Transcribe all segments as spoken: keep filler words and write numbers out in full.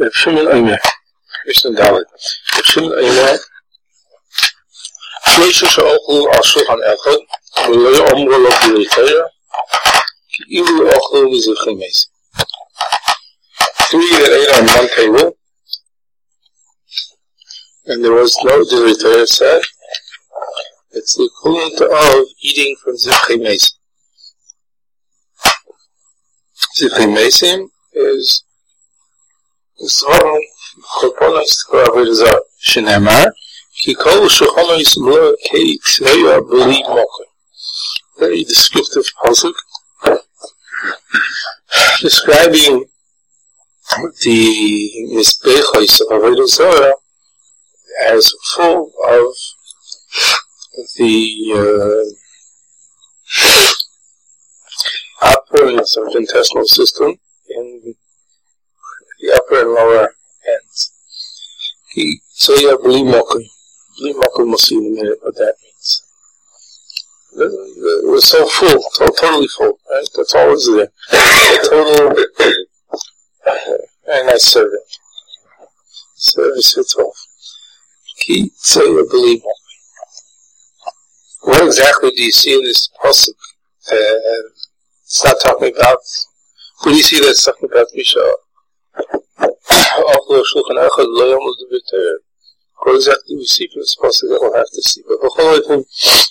Reb Shimon Omer, Mishnah Dalet. Reb Shimon Omer, Shloisha she'ochlu al shulchan echad, v'lo yomru lo b'direi Torah, ki'ilu ochlu v'zivchei mesim. Three that ate on one table, and there was no Direi Torah said, it's the equivalent of eating from Zivchei Mesim. Zivchei Mesim is Zvarim Choponos Avodah Zarah. Shenemar, Ki kol shechonos lo kei tzeya b'li moker. Very descriptive pasuk, describing the Mizbechos of Avodah Zarah as full of the uh, upper and intestinal system in the upper and lower ends. So you have Bli Mokum. Bli Mokum, we'll see in a minute what that means. It was so full, totally full, right? That's all was there. A total, very nice service. Service itself. Ki Tzoya Bli Mokum. What exactly do you see in this pasuk? Uh, it's not talking about. What do you see that's talking about? Misha. What exactly do we see from this pasuk that we'll have to see? But the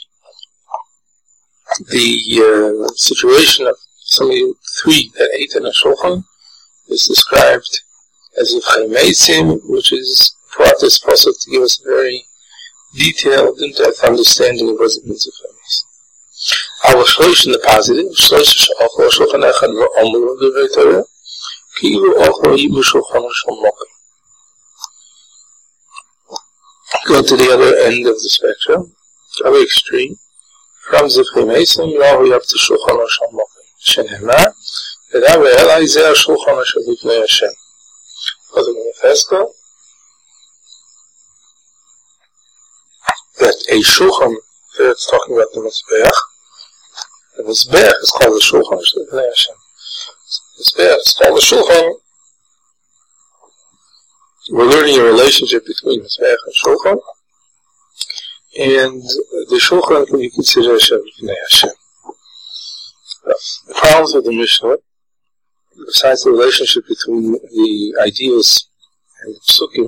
the uh, situation of some of the three that ate in a shulchan is described as if chaymesim, which is brought this pasuk to give us a very detailed, in-depth understanding of what it means of famous. I will shloish in the positive, shloish she'ochlo shulchan echad v'omru d'vrei Torah, ki'ilu ochlo yibu shulchan shel mokem. Go to the other end of the spectrum, the other extreme, from Zivchei Mesim, all the way up to shulchan shel mokem. Shenemar, v'da ve'elai zeh shulchan shel lifnei Hashem. For the manifesto, that a shulchan, here it's talking about the Mizbeach. The Mizbeach is called the shulchan of the Hashem. The Mizbeach is called the shulchan. We're learning a relationship between Mizbeach and shulchan. And the shulchan can be considered Hashem of Hashem. The problems with the Mishnah, besides the relationship between the ideas and the psukim,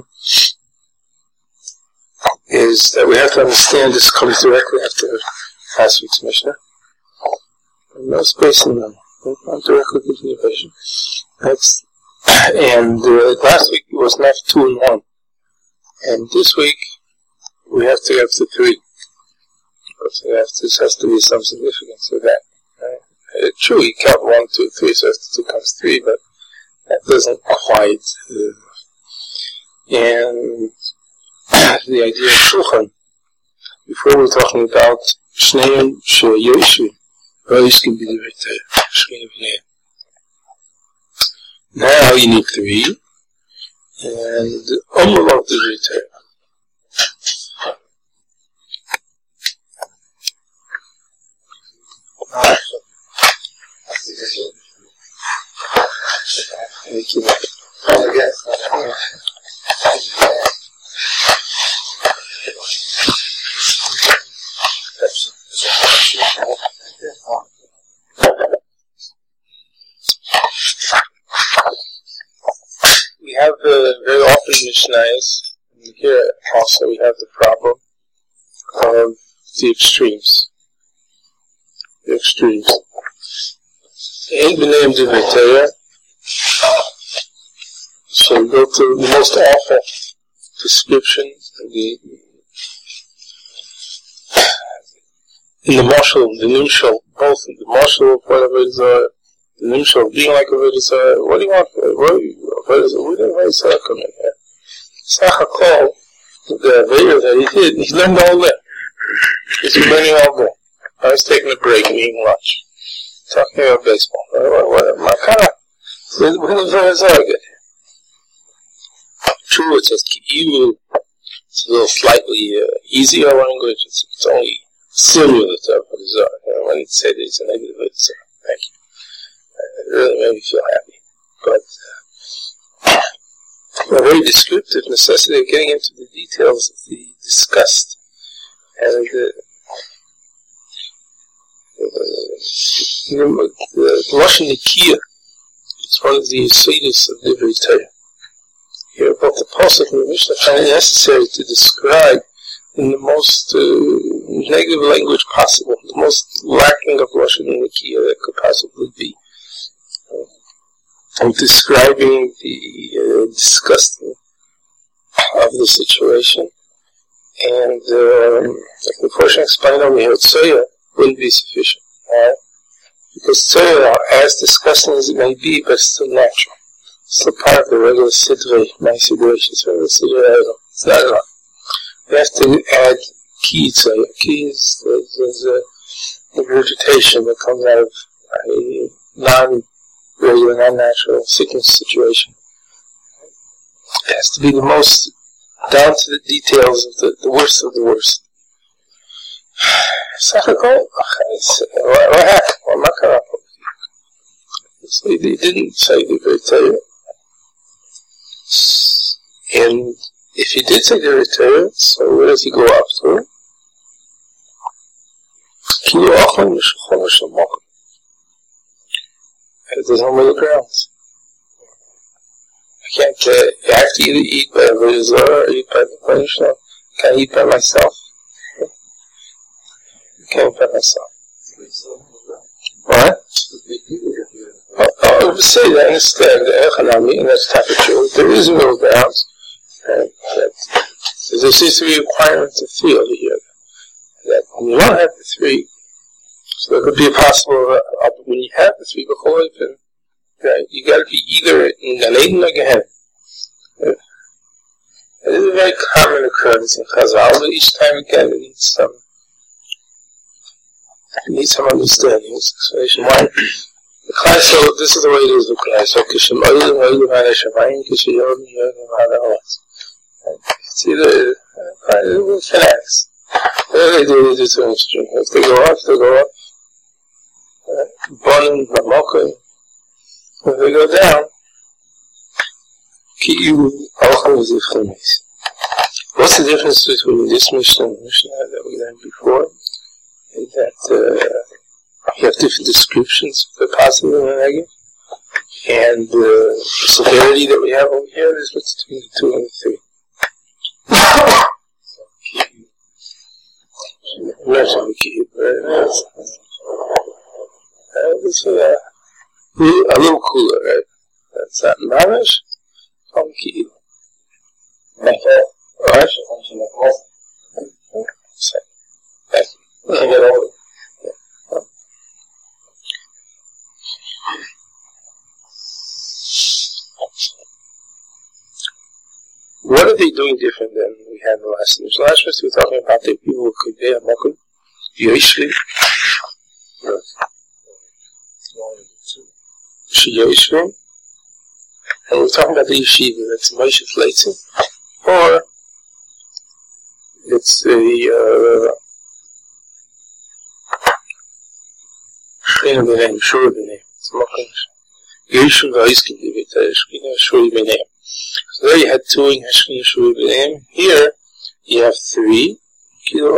is that we have to understand this comes directly after last week's Mishnah. No space in them. Not directly continuation. That's, and uh, last week it was not two and one. And this week we have to get to three. Because we have to, this has to be some significance of that. Right? It's true, you count one, two, three, so after two comes three, but that doesn't quite. Uh, and the idea of shulchan, before we're talking about shneim she'yoshu, v'yiskim b'divrei Torah, shneim v'neim. Now you need three, and omru b'divrei Torah. Thank you. We have uh, very often Mishnayos, and here also we have the problem of the extremes. The extremes. Ain't been named in the Torah, so we go to the most awful description of the in the marshal, the nimshal, both in the marshal of whatever it is, uh, the nimshal being like a it is, uh, what do you want? What do you, what is it? We didn't really say come in here. Sachakol, the Vader that he did, he learned all day. He's been learning all day. I was taking a break and eating lunch. Talking about baseball. What, what, my kind of, we're very good. True, it says Ki'ilu. It's a little slightly uh, easier language. It's, it's only similar to Avodah Zarah. You know, when you say that it's a negative Avodah Zarah. Thank you. It really made me feel happy. But uh, a very descriptive necessity of getting into the details of the disgust. And uh, uh, the Lashon Nikiya is one of the Yesodis of Divrei Torah. Here, both the Pasuk and the Mishnah find it necessary to describe in the most uh, negative language possible, the most lacking of Lashon Nikiya that could possibly be. I'm describing the uh, disgusting of the situation, and um, like the portion explained over here, Tzoya wouldn't be sufficient, right? Because Tzoya, as disgusting as it may be, but it's still natural. It's still part of the regular Sidrei, my situation, it's regular Sidrei. It's not enough. We have to add Ki Tzoya. Ki is the regurgitation that comes out of a non regular, non-natural sickness situation. It has to be the most down to the details of the, the worst of the worst. What happened? So he didn't say the Divrei Torah. And if he did say the Divrei Torah, so where does he go up to? There's no middle ground. I can't, uh, you have to either eat by a Zara or eat by the Mishnah. I can't eat by myself. I can't eat by myself. What? I, I would say that instead, the Echanami, and that's type of true, there is a middle ground. And that, so there seems to be a requirement to feel here. That when you don't have the three, so it could be possible that uh, when you have the three b'chol open, right, you got to be either in Gan Eden or Gehenna. It is a very common occurrence in Chazal, but each time again it needs some, it needs some understanding, explanation. Why? So this is the way it is with Klai. So Kishem Oilim Oilim Hada Shamayim Kishem Yodim Yodim Hada Olas. It's either uh, fanatics. Whatever they do, they do to an extreme. If they go up, they go up. Bonim, Mamokim. If they go down, Ki'u, Alcham Zivchamis. What's the difference between this Mishnah and the Mishnah that we learned before? Is that uh, you have different descriptions of the positive and the negative. And uh, the severity that we have over here is what's between the two and the three. Imagine the Ki'u, right? It's uh, a little cooler, right? That's not mamish from Ki'u. Right? Thank you. I get over it. What are they doing different than we had in the last news? Last week we were talking about the people who could be a mokum, Yoshvi. Yoshvi. And we're talking about the yeshiva, that's Moshe Fleitzin, or it's the Shechina B'nei, Shura B'nei. It's mokum. Yeshiva V'Yiskin Divita, Shechina Shura B'nei. So there you had two in Hashkin Yeshua B'nei. Here you have three. The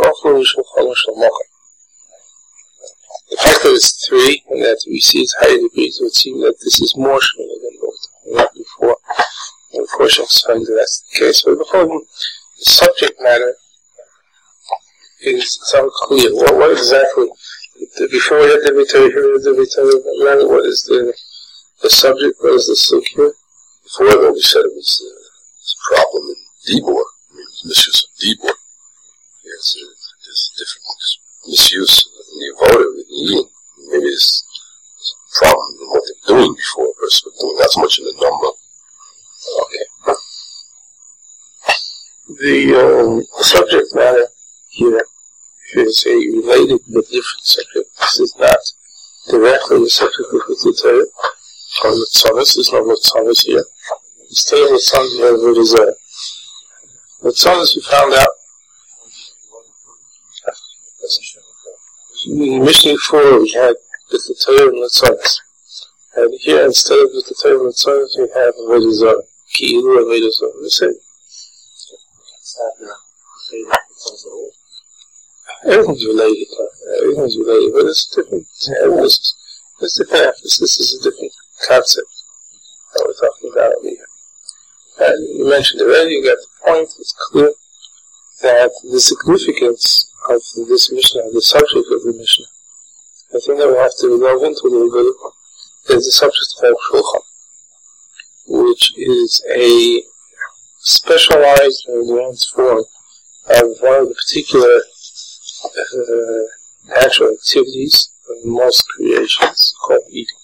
fact that it's three and that we see its higher degrees would seem that this is more Shemina than both. Not before. And of course, I explained that that's the case. But before the subject matter is unclear. What, what exactly? Before we had the Vitari, here we had the Vitari. What is the the subject? What is the silk here? Before that, we said it was, uh, it was a problem in Dibor. I mean, it was misuse of Dibor. There's, uh, there's different misuse in the votive in Yin. Maybe there's, there's a problem in what they're doing before versus what they're doing, not so much in the number. Okay. The, um, the subject matter here is a related but different subject. This is not directly the subject of the Torah. Or Latzonis, there's no Latzonis here. Instead of Latzonis, we have Vodazara. Latzonis, we found out. In the Mishnah before, we had the Torah and Latzonis. And here, instead of the Torah and Latzonis, we have Vodazara. כאילו עבודה זרה, בסדר. Everything's related, everything's related, but it's different, it's, it's different emphasis, this is a different concept that we're talking about over here. And you mentioned already, you got the point, it's clear that the significance of this Mishnah, the subject of the Mishnah, I think that we have to delve into a little bit, is the subject of Shulchan, which is a specialized or advanced form of one of the particular uh, natural activities of most creations called eating.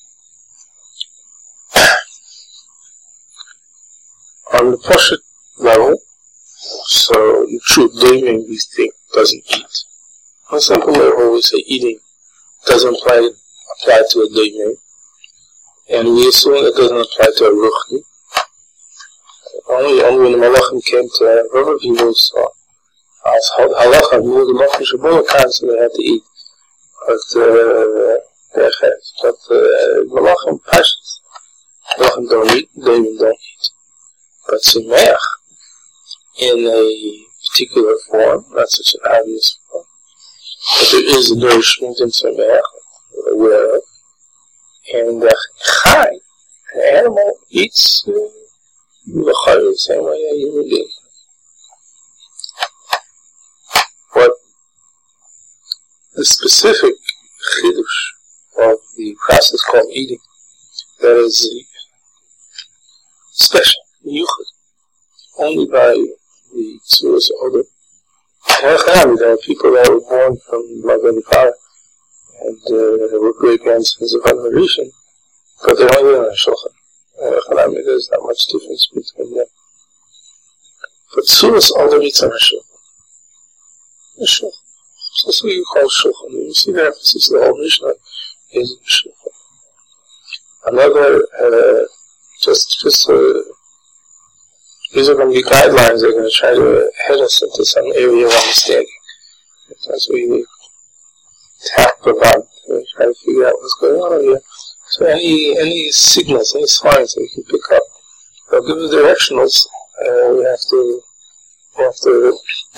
On the Poshet level, so the true daiming we think doesn't eat. On a simple level, we say eating doesn't apply, apply to a daiming, and we assume it doesn't apply to a ruchni. Only, only when the Malachim came to Rabbi people saw as halacha, knew the Malachim Shabbat kinds so they had to eat. But, uh, but, uh, Malachim Pashas, Malachim don't eat, daiming don't eat. But Simeach, in a particular form, not such an obvious form, but there is a nourishment in Simeach, we're aware of, and the Chai, an animal, eats uh, the same way a human being. But the specific chidush of the process called eating, that is special, yuchad, only by the Tzuras order. There are people that were born from mother and father, and uh, were great grandsons of Hanarishan, but they're only on a shulchan. There's not much difference between them. But Tzuras order eats on a shulchan. A shulchan. So that's what you call shulchan. You see the emphasis of the whole Mishnah is shulchan. Another, uh, just, just, uh, these are going to be guidelines that are going to try to head us into some area of understanding. That's what we tap about, we try to figure out what's going on here. So any any signals, any signs that we can pick up, they'll give us directionals. Uh, we have to, we have to,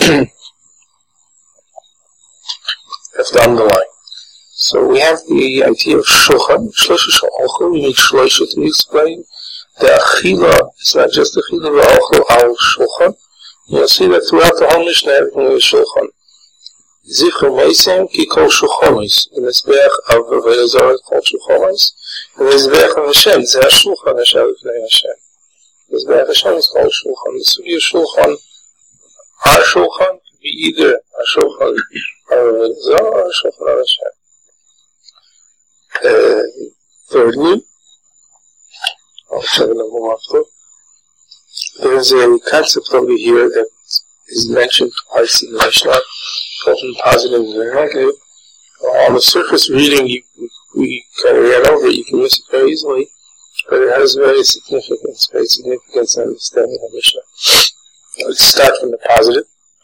have to underline. So we have the idea of shulchan, shloisha shulchan. We need shloisha to explain. The achila is not just the achila, the ochel al shulchan. You'll see that throughout the whole Mishnah, everything is shulchan. Zichur meisem ki kol shulchanos. The mizbeach of Avodah Zarah is called shulchanos. The mizbeach of Hashem, zeh shulchan Hashem v'nei Hashem. The mizbeach Hashem is called shulchan. The sugi of shulchan, our shulchan, could be either a shulchan of Avodah Zarah or a shulchan of Hashem. Uh, thirdly, I'll check it after. There's a concept over here that is mentioned twice in the Mishnah, both in positive and negative. On the surface reading, you, we kind of ran over it, you can miss it very easily, but it has very significance, very significance in understanding the Mishnah. Let's start from the positive.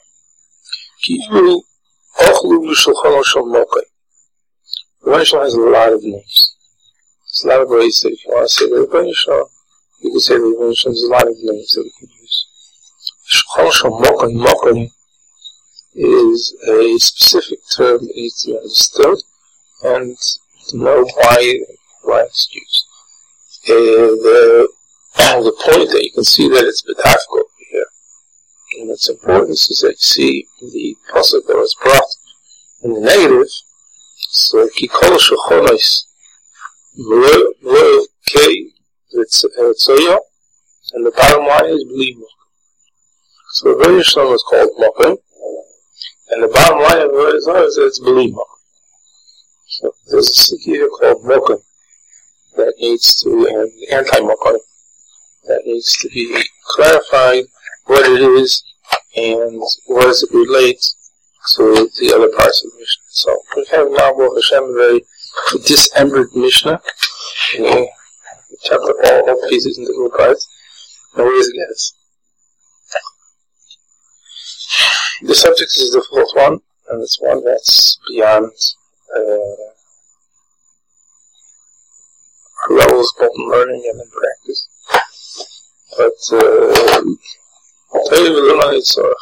The Mishnah has a lot of names. There's a lot of ways that if you want to say the Rebbeinu Shalom, you can say the Rebbeinu Shalom. There's a lot of names that we can use. Shulchan Shalom Mokai, Mokai is a specific term that needs to be understood and to know why, why it's used. Uh, the, the point that you can see that it's B'tafko over here, and its importance is that you see the pasuk that was brought in the negative, so Kikol Shulchanos Mlo Kei Ritzoya, and the bottom line is Bli Mokai. So the Rebbeinu Shalom is called Mokai, and the bottom line of the Avodah Zarah is that it's Bli Mokai. So there's a sugya called Mokai that needs to, and anti-Mokai, that needs to be clarified what it is and what does it relate to the other parts of the Mishnah. So we have now, Baruch Hashem, a very dismembered Mishnah. You know, we chopped up all, all pieces into little parts. And where does it get us? The subject is a difficult one, and it's one that's beyond uh, our levels both in learning and in practice. But uh, Torah v'lo nitzorach.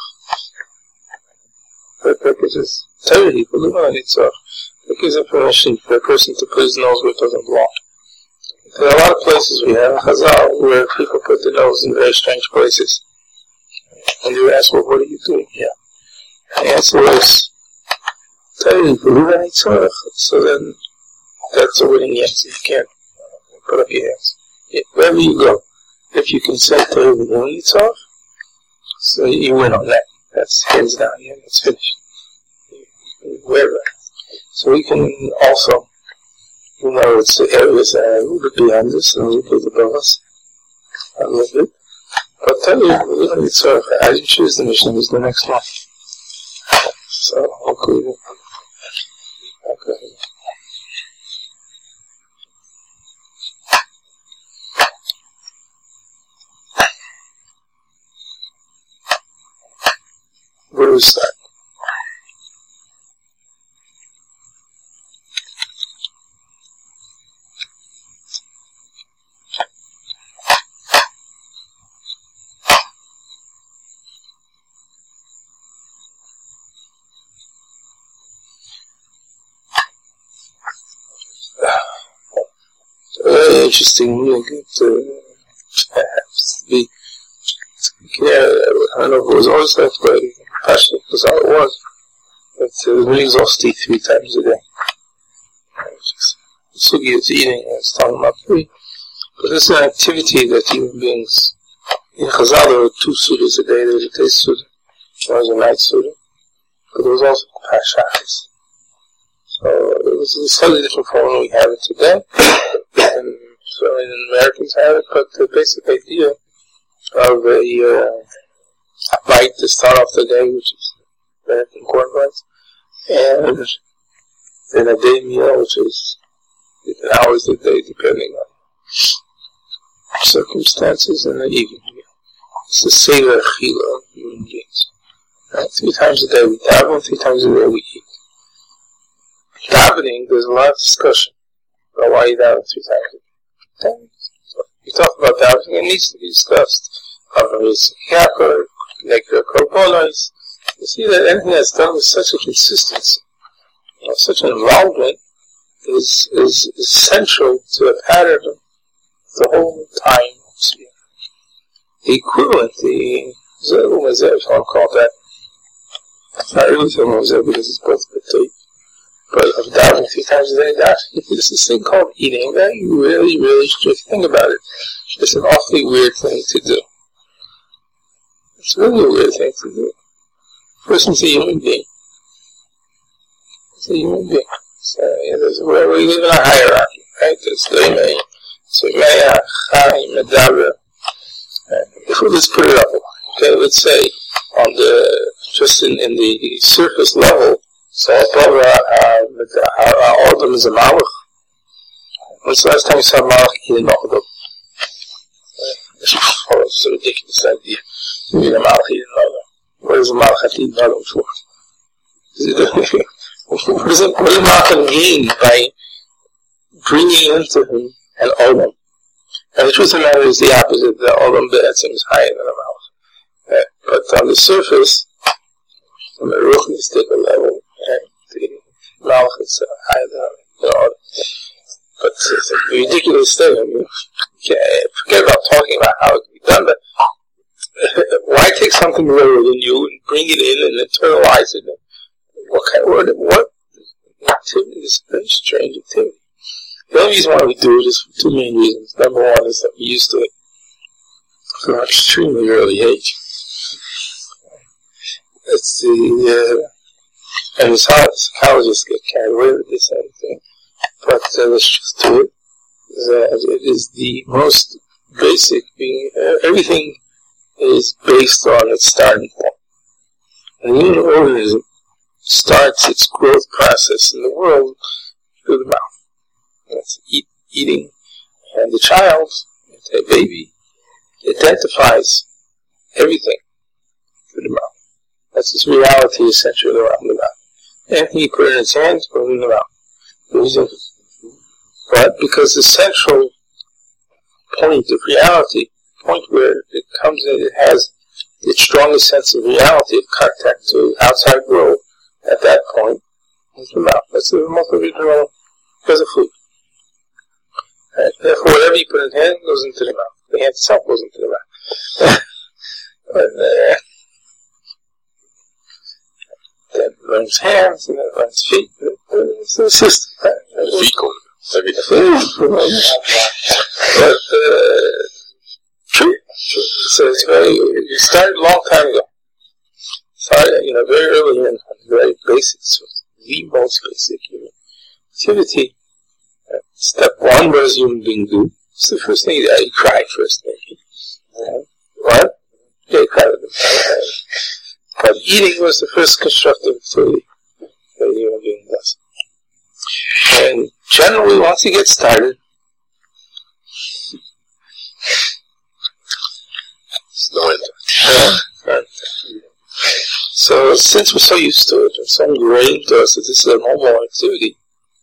Packages Torah v'lo nitzorach. It gives a permission for a person to put his nose where it doesn't belong. There are a lot of places we have Chazal where people put their nose in very strange places. And you ask, well, what are you doing here? And the answer is, Torah v'lo nitzorach. So then, that's a winning answer. You can't put up your hands. Yeah, wherever you go, if you can say Torah v'lo nitzorach, so you win on that. That's hands down. Yeah, that's finished. Wherever. So we can also, you know, it's the areas that are a little bit beyond us and a little bit above us. A little bit. But Torah v'lo nitzorach, as you choose the mission, is the next one. So, okay. Okay. Where do we start? Very interesting, really good to perhaps be. Yeah, I don't know if it was always that way. Passionate, because how it was. But uh, it was really exhausting three times a day. Sugi is eating, and it's talking about three. But this is an activity that human beings, in Chazal, there were two sudas a day. There was a day suda, there was a night suda, but there was also pashas. So it was a slightly different form than we have it today. And certainly the Americans have it, but the basic idea of a uh, bite to start off the day, which is American corn bites, and then a day meal, which is different hours of the day depending on circumstances, and an evening meal. It's the Seder Achila of human beings. Right? Three times a day we daven, three times a day we eat. Davening, there's a lot of discussion about why you daven three times a day. You talk about davening, it needs to be discussed. You see that anything that's done with such a consistency, you know, such an involvement, is is essential to a pattern of the whole time. The equivalent, the Zeru Mazer, if I want to call that, it's not really Zeru Mazer because it's both B'toi, but of davening three times a day, that is this thing called eating that you really, really should think about it. It's an awfully weird thing to do. It's really a weird thing to do. A person's a human being. It's a human being. So, yeah, there's where we live in a hierarchy, right? There's Leimei, Tzimei, Chai, Medaber. If we just put it up, okay, let's say on the, just in, in the surface level, so above our, our, our Odom is a Malach. When's the last time you saw a Malach eating Odom? Oh, it's a ridiculous idea. You need a Malach eating Odom. What does a Malach have to eat Odom for? What does a Malach gain by bringing into him an Odom? And the truth of the matter is the opposite. The Odom Be'etzim is higher than a Malach. Uh, but on the surface, on the Ruchnistic level, uh, the Malach is uh, higher than the Odom. But it's a ridiculous thing. I mean, forget about talking about how it can be done, but why take something lower than you and bring it in and internalize it? What kind of word? What activity is a very strange activity. The only reason why we do it is for two main reasons. Number one is that we used to it from an extremely early age. It's the, uh, and psychologists get carried away with this kind of thing. But uh, the truth to it is that it is the most basic being, uh, everything is based on its starting point. And the human organism starts its growth process in the world through the mouth. That's eat, eating, and the child, the baby, identifies everything through the mouth. That's its reality is centered around the mouth. And he put it in his hands, put it in the mouth. But because the central point of reality point where it comes in, it has its strongest sense of reality, of contact to outside world, at that point, is the mouth. That's the most original, because of food. Right? Therefore, whatever you put in the hand goes into the mouth. The hand itself goes into the mouth. But, uh, then it runs hands, and then it runs feet. It's the system. Right? The feet go everything. But, uh, true. So it's very, it started a long time ago. Started, you know, very early in, the very basics, the most basic human activity. Uh, step one, what does a human being do? It's the first thing that you cry first, maybe. Uh, what? Yeah, you cry. But eating was the first constructive activity that a human being does. And generally, once you get started, it's no end. Uh, right. So, since we're so used to it, and so ingrained to us that this is a normal activity,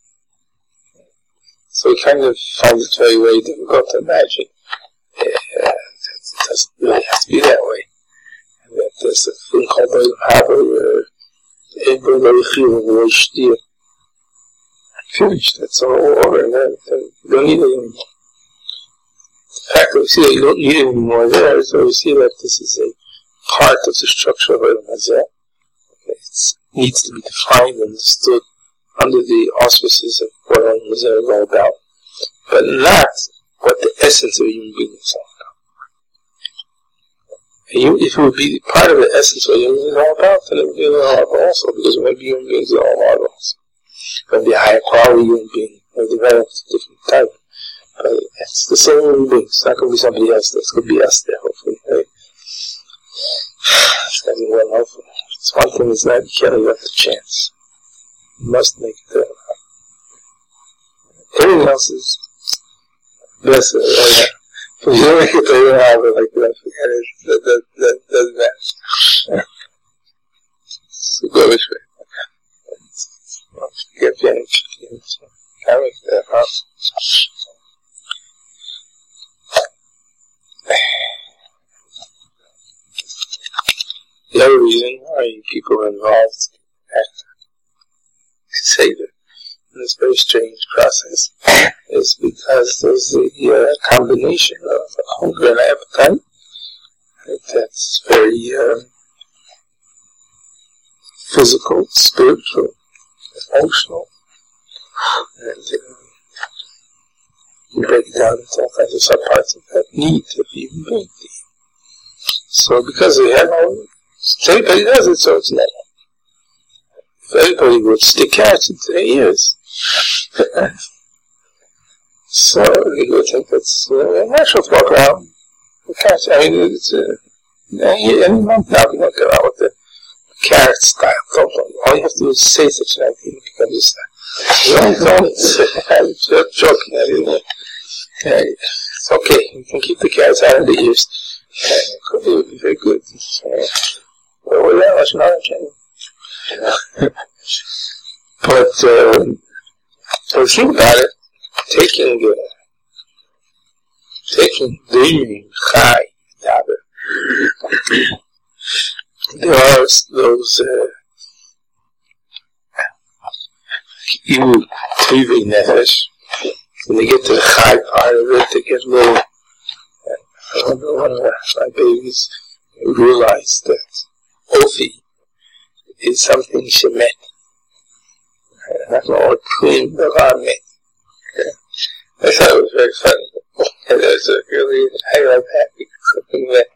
so we kind of find it very, very difficult to imagine uh, that it doesn't really have to be that way. And that there's a thing called the Haber, where everybody very feeling very still. Finished, that's all over, and then you don't need it anymore. The fact that we see that you don't need it anymore there, so we see that this is a part of the structure of Olam Hazeh. It needs to be defined and understood under the auspices of what Olam Hazeh is all about, but not what the essence of a human being is all about. And you, if it would be part of the essence of what a human being is all about, then it would be a little hard also, because maybe human beings are all hard also. It would be a higher quality human being, or developed a different type. But it's the same human being. It's not going to be somebody else. That's going to be us there, hopefully. Right? It's going to be well, hopefully. It's one thing is that you can't give up the chance. You must make it there. Everything else is best. Uh, yeah. If you don't make it there, you don't have it like that. Forget it. That, that, that doesn't matter. So go this way. Get finished. Can't make that up. The other reason why people are involved at Seder in this very strange process is because there's the uh, combination of hunger and appetite that's very uh, physical, spiritual, emotional, and uh, you break it down into all kinds of subparts of that need of human being. So because we have no, everybody does it, so it's normal. If everybody would stick carrots into their ears, so they would think it's uh, natural to walk around with carrots. I mean, it's uh, any, any month now we don't go out with the carrot style. Don't, don't. All you have to do is say such an thing, it becomes a style. Don't, don't, I'm joking. I didn't, yeah, it's okay. You can keep the carrots out of the ears. It would be very good. Uh, well, well, that was not a But, uh, so think about it. Taking, uh, taking dreaming, chai, daber. There are those, uh, you, tv nefesh. When they get to the chai part of it, they get a little, uh, I remember one of my babies realized that Ofi is something shemet. That's all clean the ramen. I thought it was very funny. And it was a really, I like that because something wet.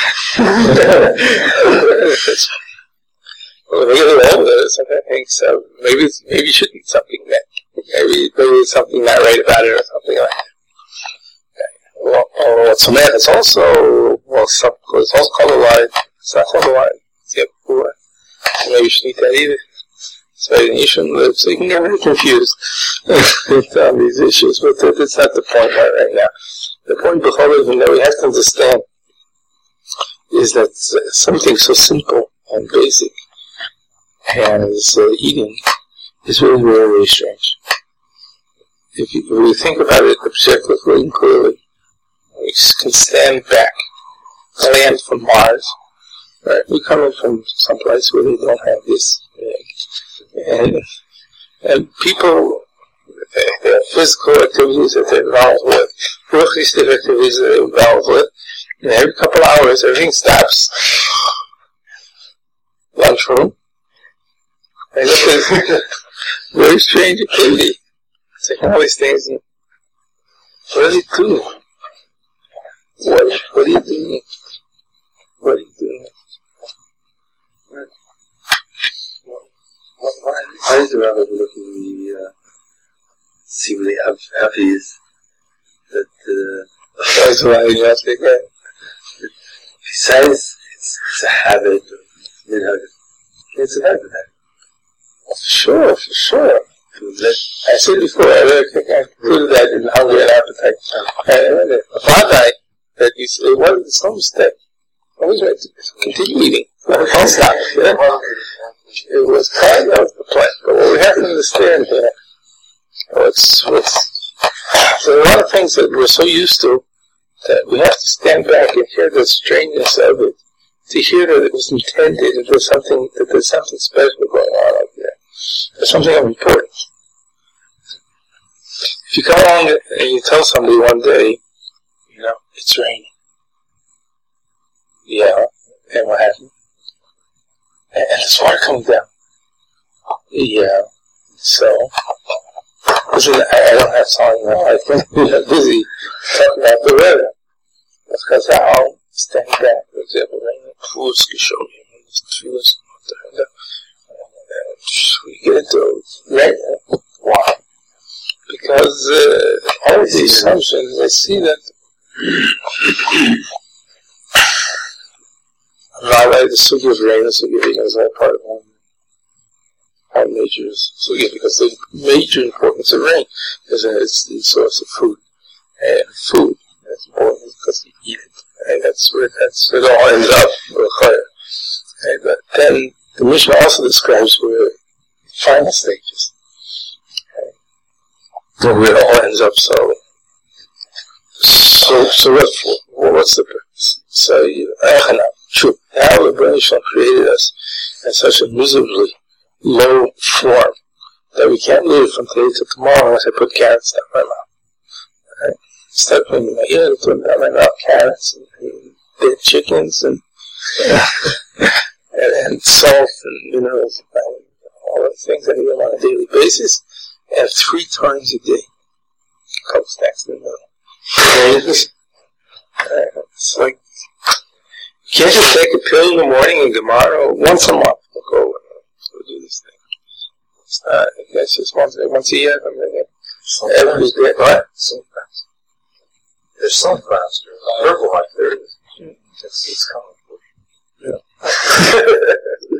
Well, if I get a little older, something I think so. Maybe it's, maybe you should eat something wet. Maybe, maybe there's something not right about it or something like that. Well, oh, what's mad? It's also, well, some, it's also color line. It's not color line. It's yet poor. Maybe you should eat that either. So you shouldn't live, so you can get very confused on these issues, but that's not the point right now. The point that we have to understand is that something so simple and basic as uh, eating is really, really, really strange. If you, if you think about it objectively and clearly, we can stand back, land from Mars. Right? We come in from someplace where they don't have this, and and people, they have physical activities that they're involved with, ruchnistic activities that they're involved with, and every couple of hours everything stops. Lunchroom. And it's a very strange activity. Taking all these things and what are you doing? What, what are you doing? What are you doing? Why, why is the rabbi looking the uh, see really happy is that uh, that's why you have to get. Besides, it's, it's a habit. You know, it's a habit. For sure, for sure. I said before, I included that in hunger and appetite. The Vadai, that you say, well, it's no mistake. Always right to continue eating. Don't stop. Yeah? It was part of the plan. But what we have to understand here, what's, what's, there are a lot of things that we're so used to that we have to stand back and hear the strangeness of it, to hear that it was intended, that there's something, that there's something special going on out there. There's something of importance. If you come along and you tell somebody one day, you know, it's raining. Yeah, and what happened? And, and there's water coming down. Yeah, so, listen, I, I don't have time now. I think we're busy talking about the weather. Because I'll stand back, for example, raining, foods can show me, and we get into rain. Why? Because uh, all of the assumptions, I see that Rabbi, the sugi of rain, the sugi of eating is all part of one, our nature's sugi, because the major importance of rain is that it's the source of food. And food, that's important because you eat it. And that's where, that's where it all ends up, and, but then the Mishnah also describes where final stages. Okay. Where it all ends up, so, so, so what for? Well, what's the purpose? So, Echana, true. Now the Rebbeinu Shalom created us in such a miserably low form that we can't live from today to tomorrow unless I put carrots down my mouth. Right? Instead of putting my ear, putting down my mouth carrots and, and dead chickens and, and, and salt and minerals and all the things that I eat on a daily basis, and three times a day. A couple stacks in the middle. It's like, you can't just take a pill in the morning and tomorrow, once a month, we'll go, we'll do this thing. It's not, I guess just once, once a year, I'm going to every day. What? Sometimes. There's some classes. There's purple like there is. It's, it's coming. Yeah.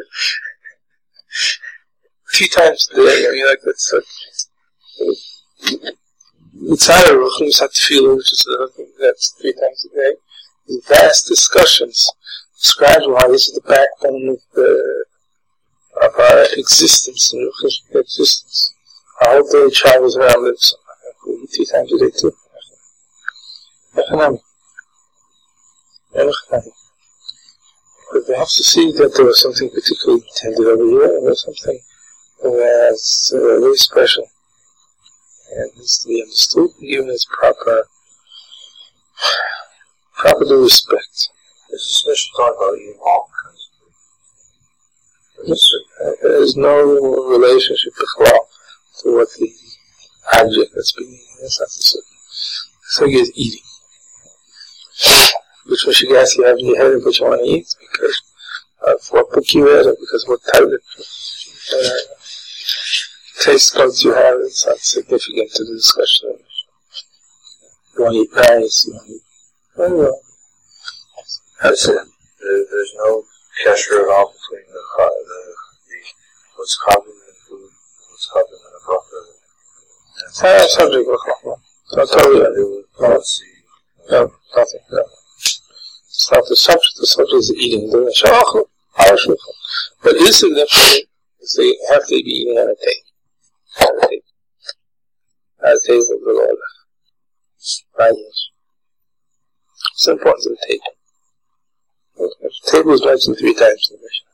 Three times a day, I mean, like that's like, it's not a ruchim, it's not tefillah, which is another thing that's three times a day. There's vast discussions describing why this is the backbone of the, of our existence, and ruchim existence. Our whole day travels around it, so we eat three times a day too. Echanami. Echanami. But we have to see that there was something particularly intended over here, and there's something that's uh, very special. And needs to be understood and given its proper, proper due respect. There's a special talk about eating all kinds of food. There's no relationship to what the object that's being eaten is. That's a certain. So he is eating. Which one should ask you have in your head of what you want to eat, because of what book you read, or because of what type of uh, taste buds you have. It's not significant to the discussion. You want to eat rice, you want to eat very well. That's it. There, there's no kesher at all between the, the, the what's common in the food and what's common in the proper. It's not a subject of chachma. It's not totally policy. No, nothing. No. It's not the subject. The subject is eating. The shachma, our shachma. But is significant is they have to be eating on a table. On a table. On a table of the Lord. Right? What's the importance of a table? The table is mentioned three times in the Mishnah.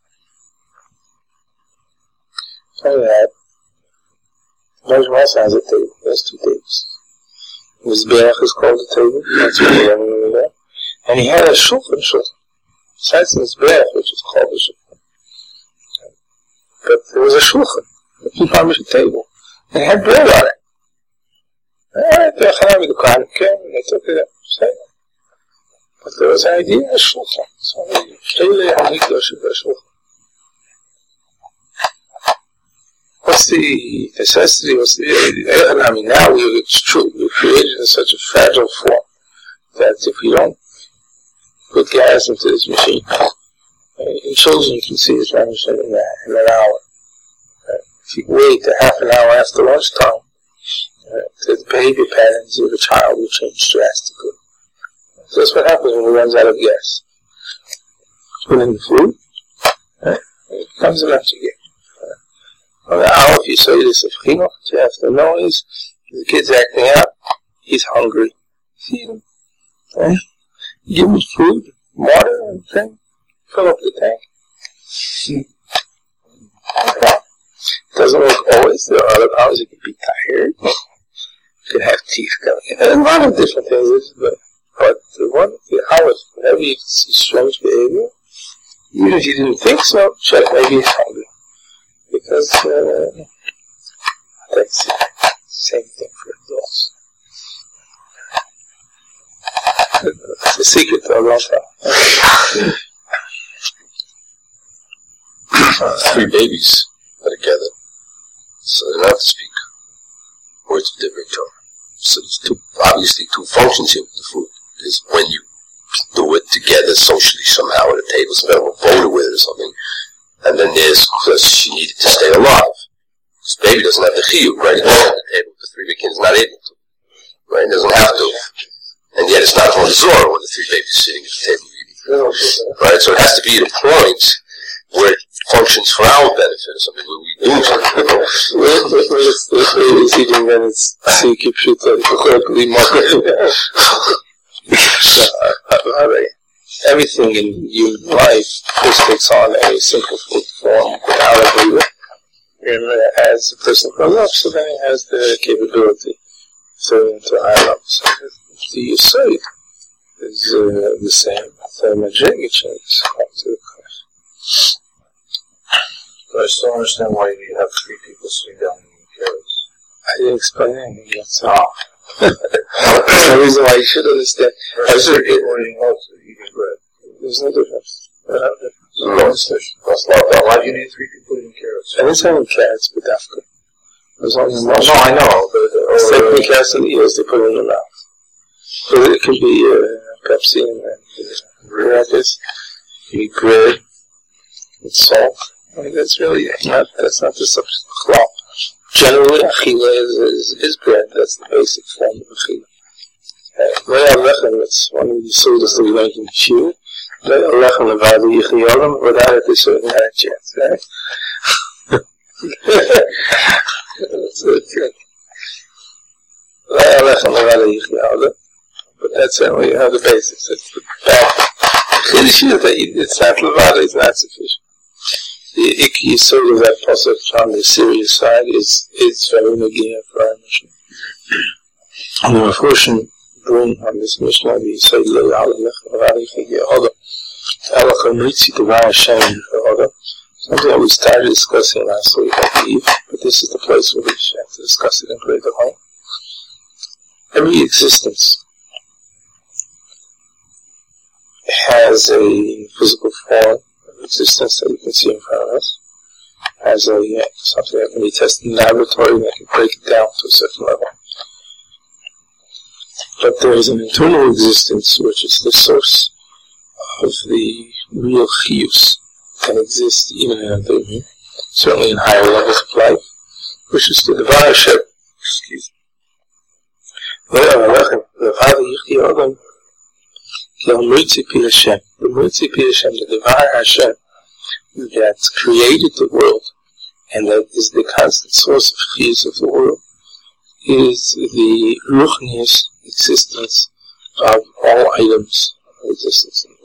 So that Moshe also has a table. He has two tables. His Mizbeach is called a table. That's what we're running over there. And he had a shulchan shulchan. Besides the Mizbeach, which is called a shulchan. But there was a shulchan. He promised a table. And it had bread on it. Alright, the Chanan the Kohanim came and they took it up. But there was an idea of a shulchan. So they Kele HaMikdash of a shulchan. What's the necessity? What's the, I mean, now we, it's true. We're created in such a fragile form that if we don't put gas into this machine, and children can see it vanish in, in an hour. Uh, if you wait a half an hour after lunchtime, uh, the behavior patterns of a child will change drastically. So that's what happens when it runs out of gas. Put in the food, uh, it becomes an empty gas. On the hour, if you say this of chinuch, you have to know is, the kid's acting out, he's hungry. Feed him. Okay? Give him food, water, and thing. Fill up the tank. Okay. Doesn't work always. There are other hours you can be tired. You can have teeth coming in. And a lot of different things. But, but the one, the hours, whenever you see strange behavior, even if you didn't think so, check maybe he's hungry. Because, uh, that's the same thing for adults. It's a secret to a long time. Three babies are together, so they're not to speak words of different Torah. So there's two, obviously two functions here with the food. There's when you do it together socially somehow at a table, somebody will vote with it or something. And then there's because she needed to stay alive. This baby doesn't have the chiyuv, right? It doesn't have the table. The three big kids not able to. Right? It doesn't have to. And yet it's not on the Zohar when the three babies are sitting at the table eating. Right? So it has to be at a point where it functions for our benefit or something, where we do something. When it's the baby's eating, then it's Siki Pshita, correctly marketed. Everything in human life just takes on a simple food form without a believer. And as a person grows up, so then he has the capability of turning into higher levels. The Yesod is uh, the same. The Madrega changes according to the class. But I still understand why you have three people sitting down eating carrots. I didn't explain anything yet, so. That's the reason why you should understand. I said people eating oats and eating bread. There's no difference. There's no difference. No, no, that's not that. Why do you need three people eating carrots? And it's only carrots, but after. As long as no, no, I know. It's taking the carrots in the ears, they put it in the mouth. So it can be uh, Pepsi and uh, crackers. You eat bread with salt. I mean, that's really not, that's not the substance of chlop. Generally, achila is, is, is bread. That's the basic form of achila. Le'al lechem, that's one of the sodas that we learned in Yeshiva. Le'al lechem levada yichiyodam, without it, they certainly had a chance, right? That's it. Le'al lechem levada yichiyodam. But that's certainly how the basics. It's the bad. Chiddush is that it's not levada, it's not sufficient. The Ikki Yisod of that pasuk on the serious side is is very Nagia for our mission. And the Mephoshim bring on this mission of the Yisod Lo Ya'alech V'Arich Yehoda Alach HaMritzi Devar Hashem Yehoda. Something that we started discussing last week at Eve, but this is the place where we have to discuss it in greater height. Every existence has a physical form existence that we can see in front of us, has a yeah, something that can be tested in the laboratory that can break it down to a certain level. But there is an internal existence which is the source of the real chiyus that exists even in a certainly in higher levels of life, which is the Devar Hashem. Excuse me. The Mritzi Pi Hashem, the Mritzi Pi Hashem, the Devar Hashem, that created the world, and that is the constant source of chiyus of the world, is the ruchnius existence of all items of existence in the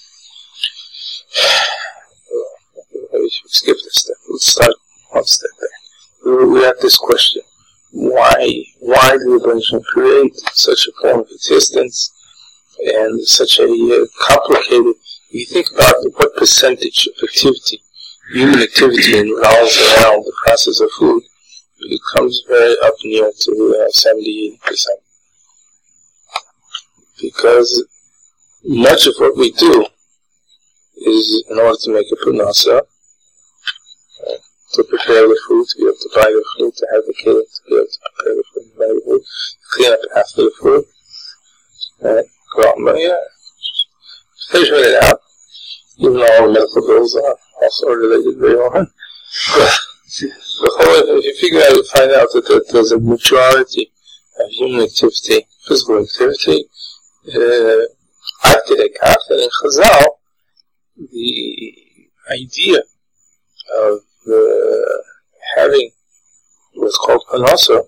world. We should skip this step. Let's start one step back. We have this question. Why, why did the Rebbeinu create such a form of existence and such a uh, complicated, if you think about what percentage of activity, human activity involves around the process of food, it comes very up near to uh, seventy, eighty percent. Because much of what we do is in order to make a punasa, uh, to prepare the food, to be able to buy the food, to have the kid, to be able to prepare the food, buy the food, clean up after the food, uh, go out and buy it, finish it out, even though all the medical bills are also related very often. But the whole, if you figure out, you find out that there's a majority of human activity, physical activity, after the kaf, and in Chazal, the idea of uh, having what's called panasa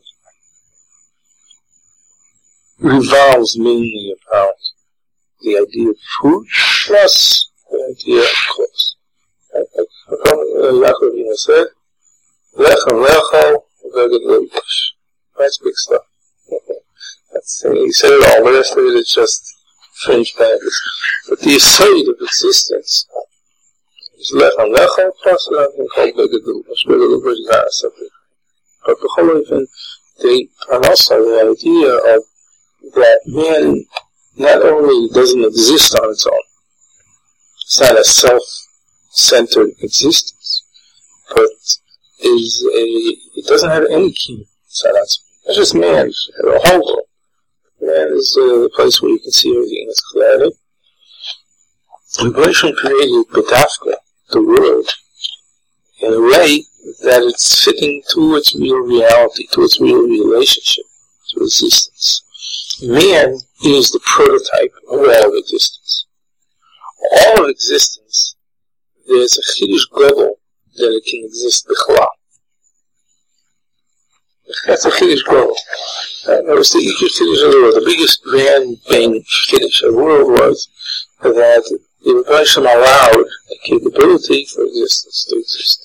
revolves mainly around the idea of food plus the idea of clothes. Yaakov said, Lechem lecho v'eged levish. That's big stuff. That's, uh, he said it all, the rest of it is just fringe benefits. But the aside of existence is lechem lecho plus something called v'eged levish. V'eged levish is not a separate. But the whole even the panasa, the idea of that man not only doesn't exist on its own, it's not a self-centered existence, but is a, it doesn't have any key. It's not, it's just man, a whole world. Man is uh, the place where you can see everything in its clarity. And Bereshit created B'dafka, the world, in a way that it's fitting to its real reality, to its real relationship, to existence. Man is the prototype of all of existence. All of existence, there's a chiddush global that it can exist b'chalal. That's a chiddush global. Uh, that was the biggest chiddush of the world. The biggest grand bang chiddush of the world was that the Rebbeinu allowed the capability for existence to exist.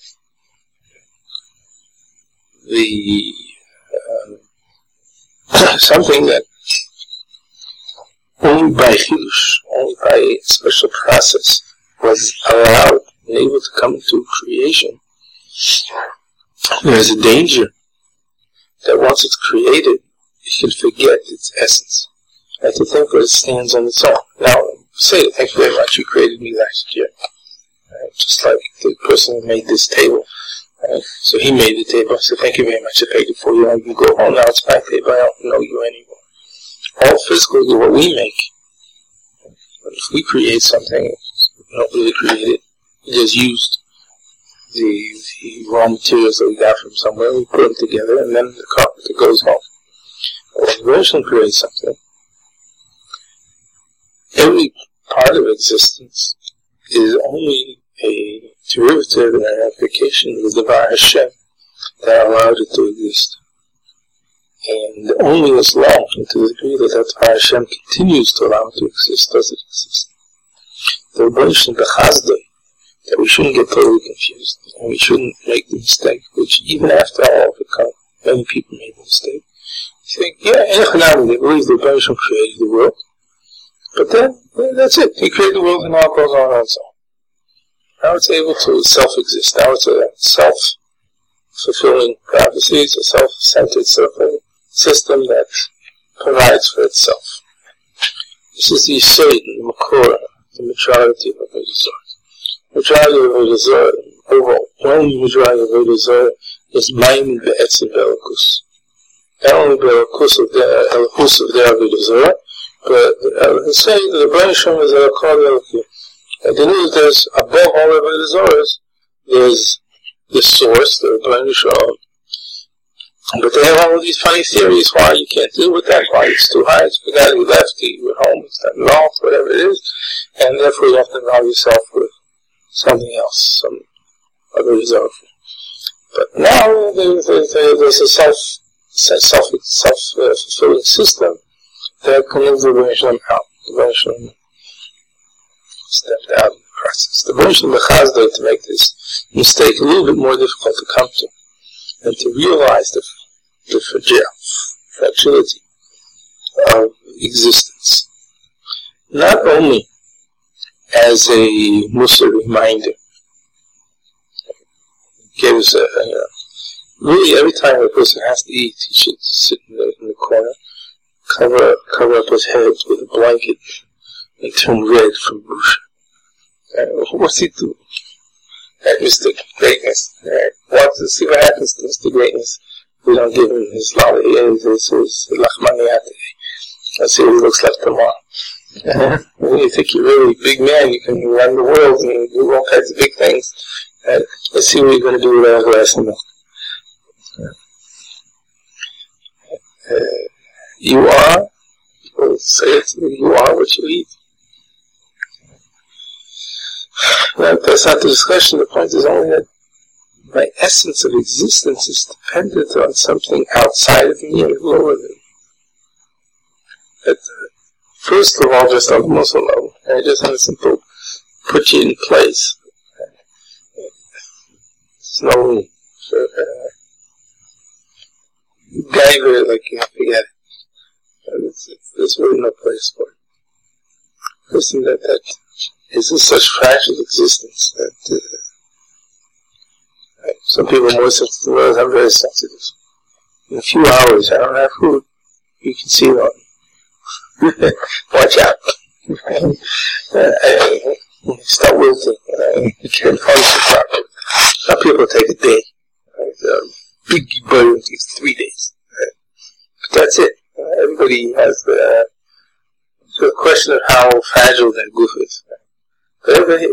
The um, something that only by chiddush, only by a special process, was allowed and able to come into creation. There's a danger that once it's created, it can forget its essence, and to think that it stands on its own. Now, say, thank you very much, you created me last year. Right? Just like the person who made this table. Right? So he made the table. I said, thank you very much, I paid it for you. Now you go home, now it's my table, I don't know you anymore. All physical is what we make. But if we create something, we don't really create it. We just used the, the raw materials that we got from somewhere, we put them together, and then the carpenter goes home. But when the Rebbeinu creates something, every part of existence is only a derivative and an application of the Devar Hashem that allowed it to exist. And only as long, and to the degree that that Devar Hashem continues to allow it to exist, does it exist. The Rebbeinu B'chazdei, that we shouldn't get totally confused, and we shouldn't make the mistake, which even after all of it come, many people made the mistake. You think, yeah, Enochanami, they believe the Rebbeinu created the world, but then, that's it. He created the world and now it goes on on its own. Now it's able to self-exist. Now it's a self-fulfilling prophecy. It's a self-centered system that provides for itself. This is the Yisod, the Makor, the majority of Avodah Zarah. Majority of Avodah Zarah, overwhelming majority of Avodah Zarah is Maim Be'etzim Be'elakus. Not only Be'elakus of the Elokus of the Avodah Zarah, but uh, say that the Rebbeinu is a Kol Elokim. And the news there's above all of the Zoras, there's the source, the Rebbeinu Shalom. But they have all of these funny theories why you can't deal with that, why it's too high, it's the guy who left, he went home, it's not involved, whatever it is, and therefore you have to involve yourself with something else, some other result. But now there's a self, self, self-fulfilling system that can live the Rebbeinu Shalom out. The Rebbeinu Shalom stepped out of the process. The Rebbeinu Shalom B'chazdoi to make this mistake a little bit more difficult to come to, and to realize the, the fragile, fragility of existence. Not only as a Mussar reminder, gives a, a really every time a person has to eat, he should sit in the, in the corner, cover cover up his head with a blanket, and turn red from Busha. Uh, what's he do? Uh, Mister Greatness. Uh, watch to see what happens to Mister Greatness. We don't give him his lolly, his, his, his lachmaniyate. Let's see what he looks like tomorrow. Uh, when you think you're really a big man, you can run the world and do all kinds of big things. Uh, let's see what you're going to do with that glass of milk. Uh, you are, people say it to me, you are what you eat. Now, that's not the discussion. The point is only that my essence of existence is dependent on something outside of me and lower than me. That, uh, first of all, just on the Muslim level, and I just want to simply put you in place. There's no uh, Gaiva, like you forget it. It's, it's, there's really no place for it. Person that, that is in such fragile existence that uh, some people are more sensitive than others. I'm very sensitive. In a few hours, I don't have food. You can see it on me. Watch out. uh, I, I start wilting. You can't function properly. Some people take a day. Uh, big burden takes three days. Uh, but that's it. Uh, everybody has the, uh, so the question of how fragile that goof is. But everybody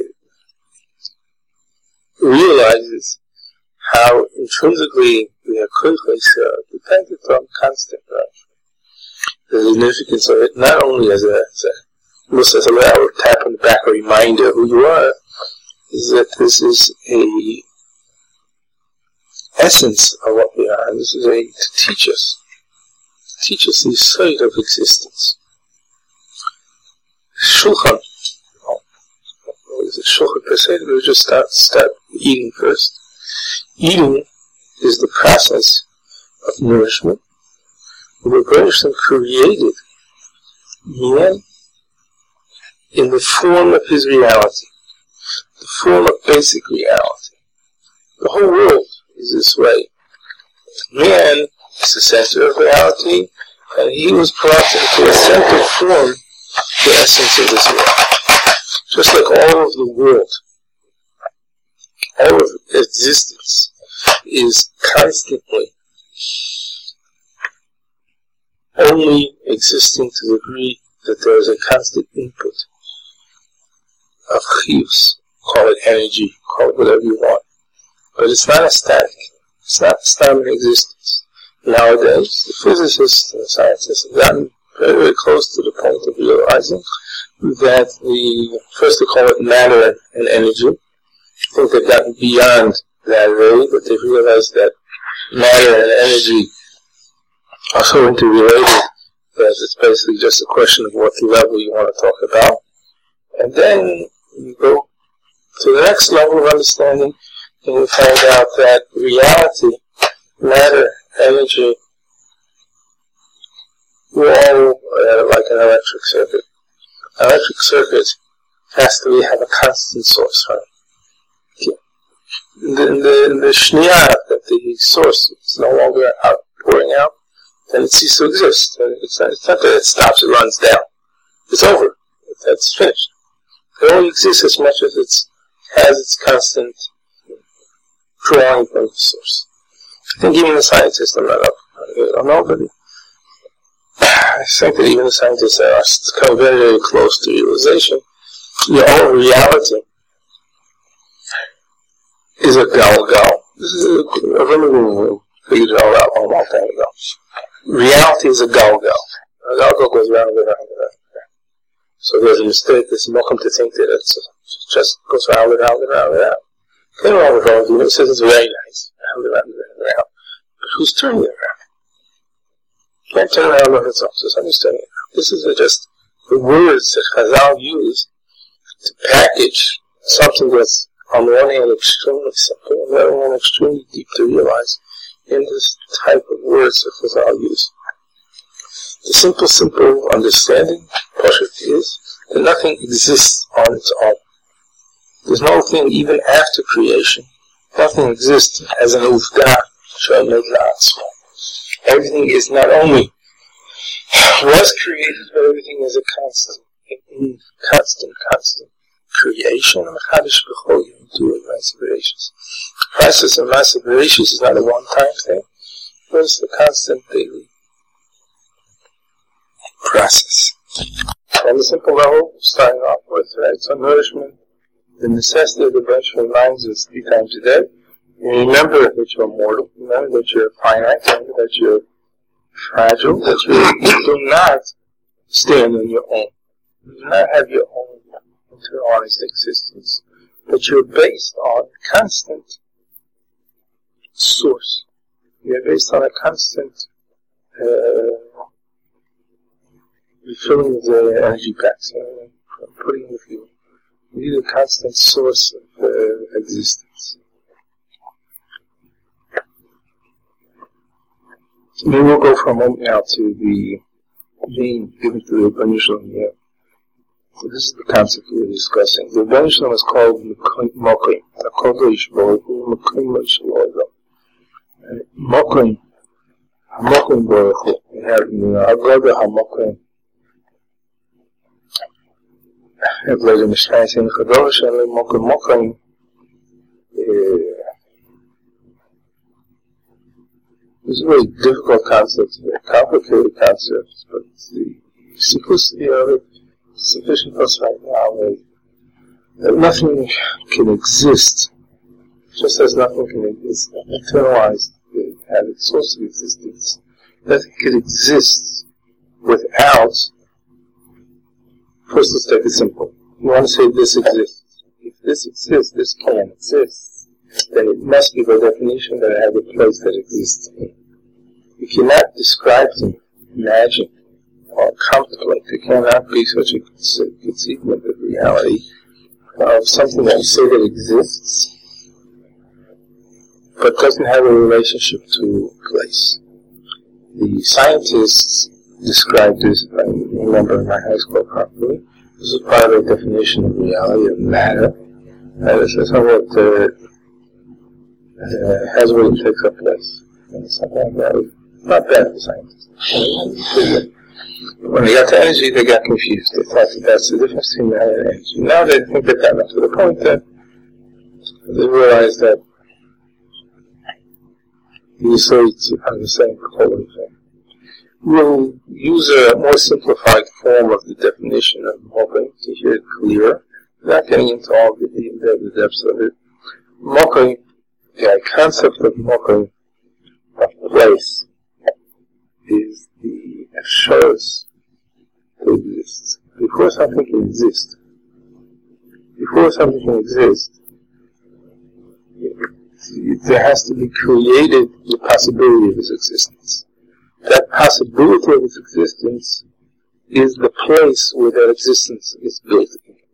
realizes how intrinsically we are koiches uh, dependent on constant life. The significance of it, not only as a, as a Mussar Saleh would tap on the back, a reminder of who you are, is that this is a essence of what we are. This is a to teach us, to teach us the side of existence. Shulchan. Oh, what is it? Shulchan per se. We'll just start start eating first. Eating is the process of nourishment. The Rebbeinu created man in the form of his reality, the form of basic reality. The whole world is this way. Man is the center of reality, and he was brought into a central form, the essence of this world. Just like all of the world, all of existence is constantly only existing to the degree that there is a constant input of chiyus, call it energy, call it whatever you want. But it's not a static. It's not a static existence. Nowadays, the physicists and the scientists have gotten very, very close to the point of realizing that the, first they call it matter and energy. I think they've gotten beyond that really, but they've realized that matter and energy are so interrelated that it's basically just a question of what level you want to talk about. And then you go to the next level of understanding, and you find out that reality, matter, energy, we're all uh, like an electric circuit. An electric circuit has to have a constant source, right? Okay. In the, in the, in the shniya that the source is no longer out, pouring out, then it ceases to exist. It's not, it's not that it stops, it runs down. It's over. It's finished. It only exists as much as it has its constant drawing from the source. I think even the scientists are not up. I don't know, but I think that even the scientists are come very, very close to realization. Your own reality is a gal-gal. This is a, a remember figured it all out a long time ago. Reality is a gal-gal. A gal-gal goes round and round and round. So there's a mistake, there's a welcome to think that it's just goes round and round and round and round. Nothing wrong with all of you. It says it's very nice. Round and round and round and round. But who's turning it around? You can't turn around on itself, so somebody's turning it around. This is just the words that Chazal used to package something that's on the one hand extremely simple, on the other hand extremely deep to realize in this type of words that Chazal used. The simple, simple understanding, Pashut, is that nothing exists on its own. There's no thing even after creation. Nothing exists as an uvda, everything is not only was created, but everything is a constant, in constant, constant creation. Process of massive Bereshis is not a one-time thing, but it's a constant daily process. On the simple level, starting off with, right, so nourishment, the necessity of the branch reminds us three times a day. And remember that you're mortal, remember that you're finite, remember that you're fragile, that you do not stand on your own. You do not have your own internalized existence, but you're based on a constant source. You're based on a constant uh, refilling of the energy packs, uh, putting in the fuel. You need a constant source of uh, existence. So maybe we'll go for a moment now to the name given to the Rebbeinu Shalom here. So this is the concept we're discussing. The Rebbeinu Shalom is called Mokim. HaKadosh Baruch Hu Mokim L'Shalom. Mokim, Mokim Baruch Hu. We have the Haggadah HaMokim. Het lezen we schijnt in Kadosh en Mokim Mokim. It's a very difficult concept, very complicated concept, but the simplicity of it is sufficient for us right now that nothing can exist, just as nothing can exist, internalized, have its source of existence. Nothing can exist without. First, let's take it simple. You want to say this exists. If this exists, this can exist, then it must be by definition that it has a place that exists. You cannot describe them, imagine, or contemplate. There cannot be such a conceivement of reality of something that you say that exists, but doesn't have a relationship to place. The scientists described this, if I remember in my high school properly, this is part of the definition of reality, of matter. Uh, this is how it uh, uh, has what it takes up place. And something like that. Not bad for scientists. When they got to energy, they got confused. They thought that that's the difference between matter and energy. Now they think they've gotten up to the point that they realize that the associates are the same whole thing. We'll use a more simplified form of the definition of Mokim to hear it clearer, without getting into all the, the, the depths of it. Mokim, the concept of Mokim, of place, is the assurance to exist. Before something can exist, before something can exist, there has to be created the possibility of its existence. That possibility of its existence is the place where that existence is built.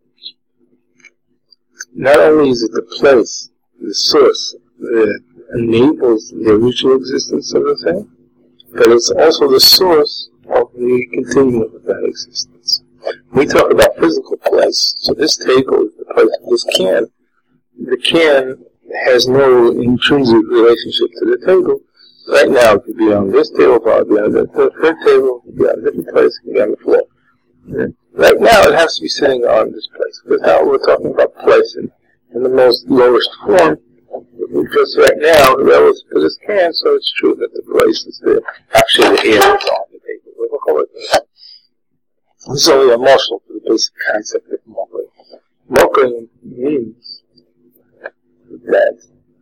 Not only is it the place, the source that enables the original existence of the thing, but it's also the source of the continuum of that existence. We talk about physical place, so this table is the place of this can. The can has no intrinsic relationship to the table. Right now, it could be on this table, probably on the third table, it could be on a different place, it could be on the floor. Right now, it has to be sitting on this place, because now we're talking about place in, in the most lowest form. Just right now, relative to this can, so it's true that the place is there. Actually, the air is on the table. This is only a morsel for the basic concept of Mokim. Mokim means that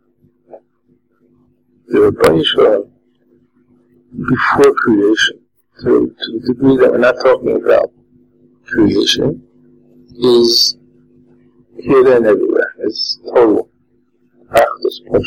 the Rebbeinu Shalom, before creation, to, to the degree that we're not talking about creation, is here, there, and everywhere. It's total.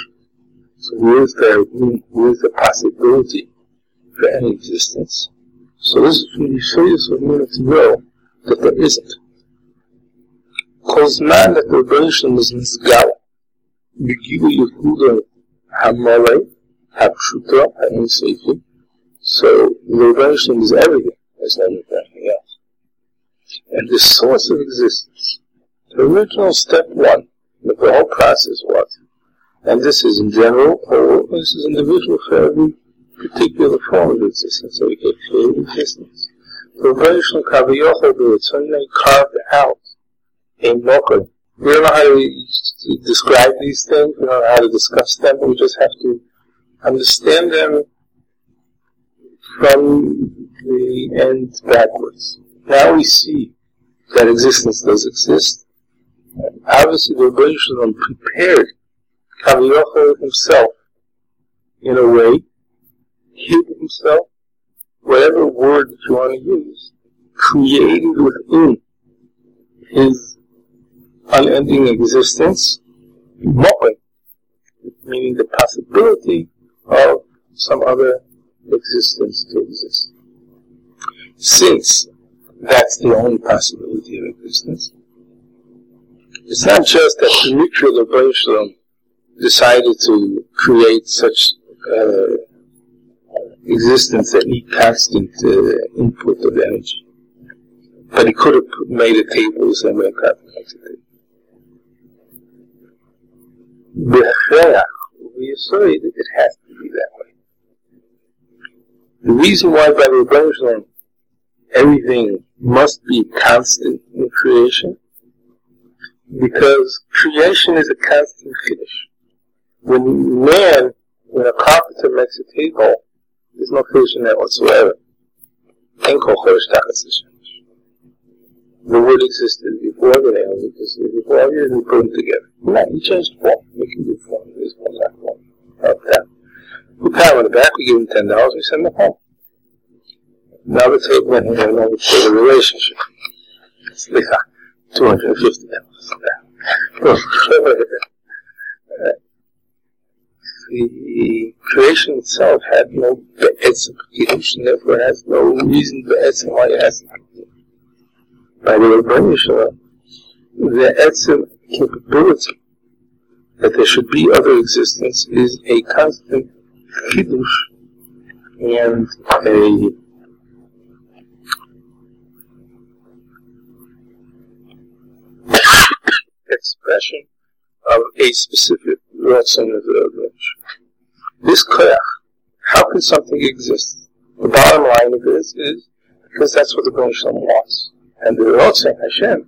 So where is the, where is the possibility for any existence? So this is from the Yisayis of Munich to know that there isn't. Because man that the Rebbeinu is Nizgal, Begilu Yehuda HaMalei, HaPshuta, HaEin Seifi. So the Rebbeinu is everything, there's not anything else. And the source of existence, the original step one, the whole process was, and this is in general, or this is individual for every particular form of existence, so we can create existence. The Rebbeinu Kaviyachol B'Ritzonei carved out a mocker. We don't know how to describe these things, we don't know how to discuss them, we just have to understand them from the end backwards. Now we see that existence does exist. And obviously the Rebbeinu Shalom prepared Kaviyachol himself in a way, hid himself, whatever word that you want to use, created within his unending existence, meaning the possibility of some other existence to exist. Since that's the only possibility of existence, it's not just that the neutral of Rebbeinu Shalom decided to create such uh, existence that need constant uh, input of energy, but he could have made a table the same way God makes a table. We assert that it has to be that way. The reason why by the Rebbeinu Shalom everything must be constant in creation, because creation is a constant finish. When man, when a carpenter makes a table, there's no finish in that whatsoever. The wood existed before the nails existed before, you didn't put them together. No, you changed form. We can do form. This form, that form. Like that. We pat him in the back, we give him ten dollars, we send him home. Now the table and him have another relationship. It's two hundred fifty dollars. The creation itself had no be'etzim kedushin, therefore it has no reason be'etzim why it has to be. By the Rebbeinu Shalom, the etzim capability that there should be other existence is a constant kiddush and a expression of a specific ratzon of the Rebbeinu. This koyach, how can something exist? The bottom line of this is because that's what the Rebbeinu Shalom wants. And the ratzon Hashem,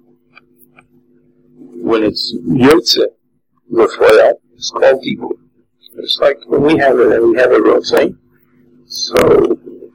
when it's yotze l'foyat, it's called dibur. It's like when we have it, we have a ratzon. So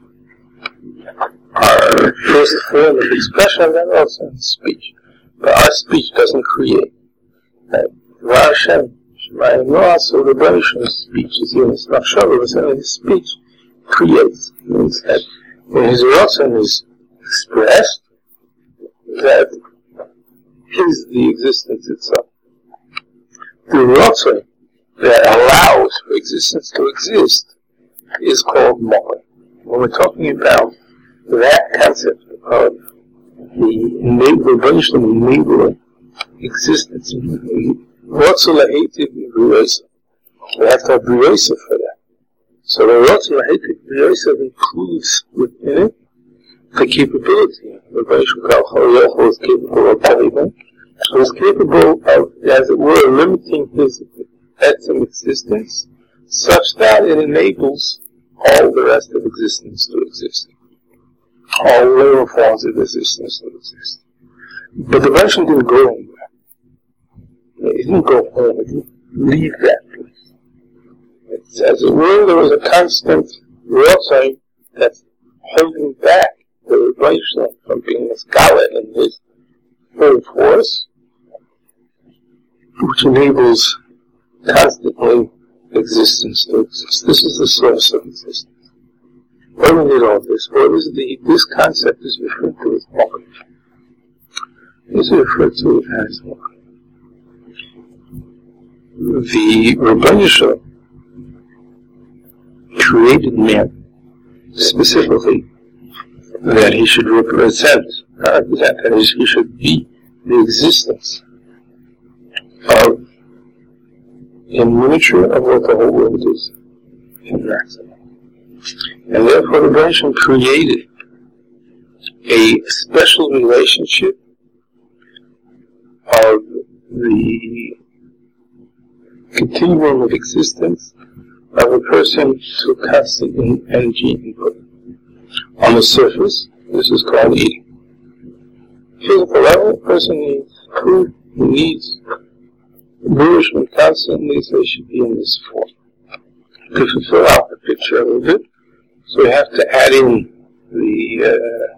our first form of expression of that ratzon is speech. But our speech doesn't create. Right? Hashem, so the Rebbeinu Shalom's speech is in his machshava, but his speech creates. It means that when his ratzon is expressed, that is the existence itself. The ratzon that allows for existence to exist is called mocha. When we're talking about that concept of the enabler, Rebbeinu Shalom enabling existence, ratzon lahetiv b'riyosef. We have to have b'riyosef for that. So the ratzon lahetiv b'riyosef includes within it the capability. Rebbeinu Shalom is capable of everything. So he's capable of, as it were, limiting his etzim existence such that it enables all the rest of existence to exist. All lower forms of existence to exist. But the Rebbeinu didn't go anywhere. He didn't go home. He didn't leave that place. It's, as it were, there was a constant ratzon that's holding back the Rebbeinu from being a scholar in his full force, which enables constantly existence to exist. This is the source of existence. Why do we need all this? What is the, this concept is referred to as mocha. This is referred to as mocha. The Rebbeinu Shalom created man specifically that he should represent, not represent, that he should be the existence of a miniature of what the whole world is in maximum. And therefore the Rebbeinu created a special relationship of the continuum of existence of a person to constant energy input. On the surface, this is called eating. Physical level, a person needs food, he needs nourishment constantly, so he should be in this form. To fulfill out the picture a little bit, so we have to add in the uh,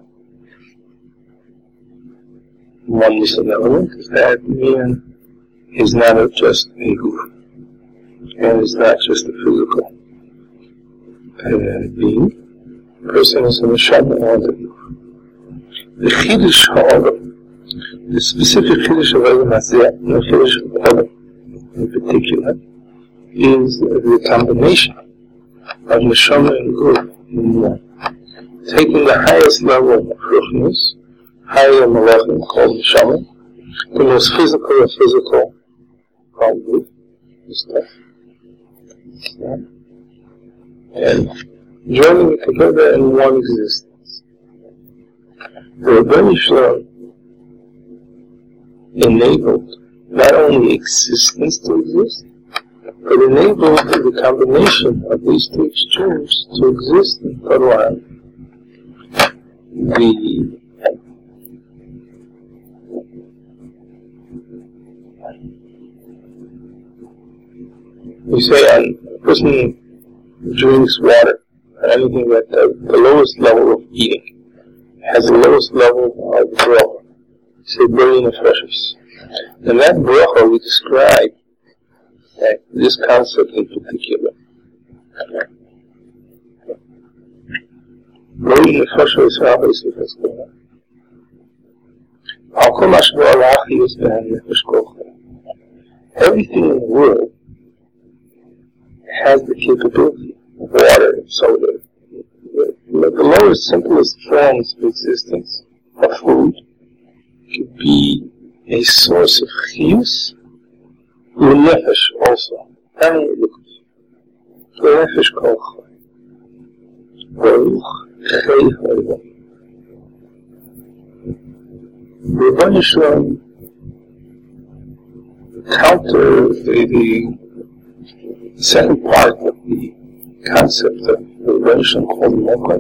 one missing element, is that man is not just a group, and is not just a physical uh, being. The person is a neshama or the group. The chiddush ha'olam, the specific chiddush of Olam Hazeh, the chiddush of Olam in particular, is the combination of neshama and group in one. Taking the highest level of ruchnis, higher malachim called neshama, the most physical of physical called group, and joining it together in one existence. The Rebbeinu Shalom enabled not only existence to exist, but enabled the combination of these two extremes to exist in Torah. The we say on a person drinks water, or anything that the, the lowest level of eating has the lowest level of bracha. We say burning of precious. And that bracha we describe okay, this concept in particular. Burning of precious obviously is going on. Everything in the world has the capability of water, so the, the, the lowest, simplest forms of existence of food could be a source of chiyus, l'nefesh also. Not only the l'nefesh kol chay. Baruch chei ha'olam. The Rebbeinu Shalom counter the, the The second part of the concept of the Rebbeinu called Mokai.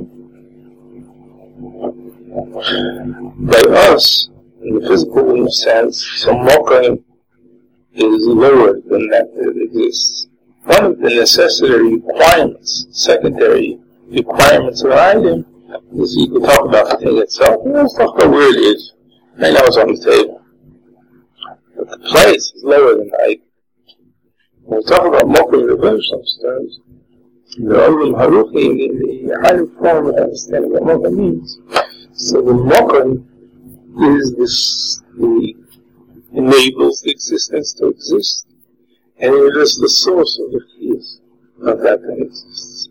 By us, in the physical sense, so Mokai is lower than that that exists. One of the necessary requirements, secondary requirements of an item, is you can talk about the thing itself, and let's talk about where it is. I know it's on the table. But the place is lower than the item. When we talk about Mokai in the Rebbeinu terms, the Olam Haruchi, in the higher form of understanding what Mokai means. So the Mokai is this, the, enables the existence to exist, and it is the source of the chiyus of that that exists.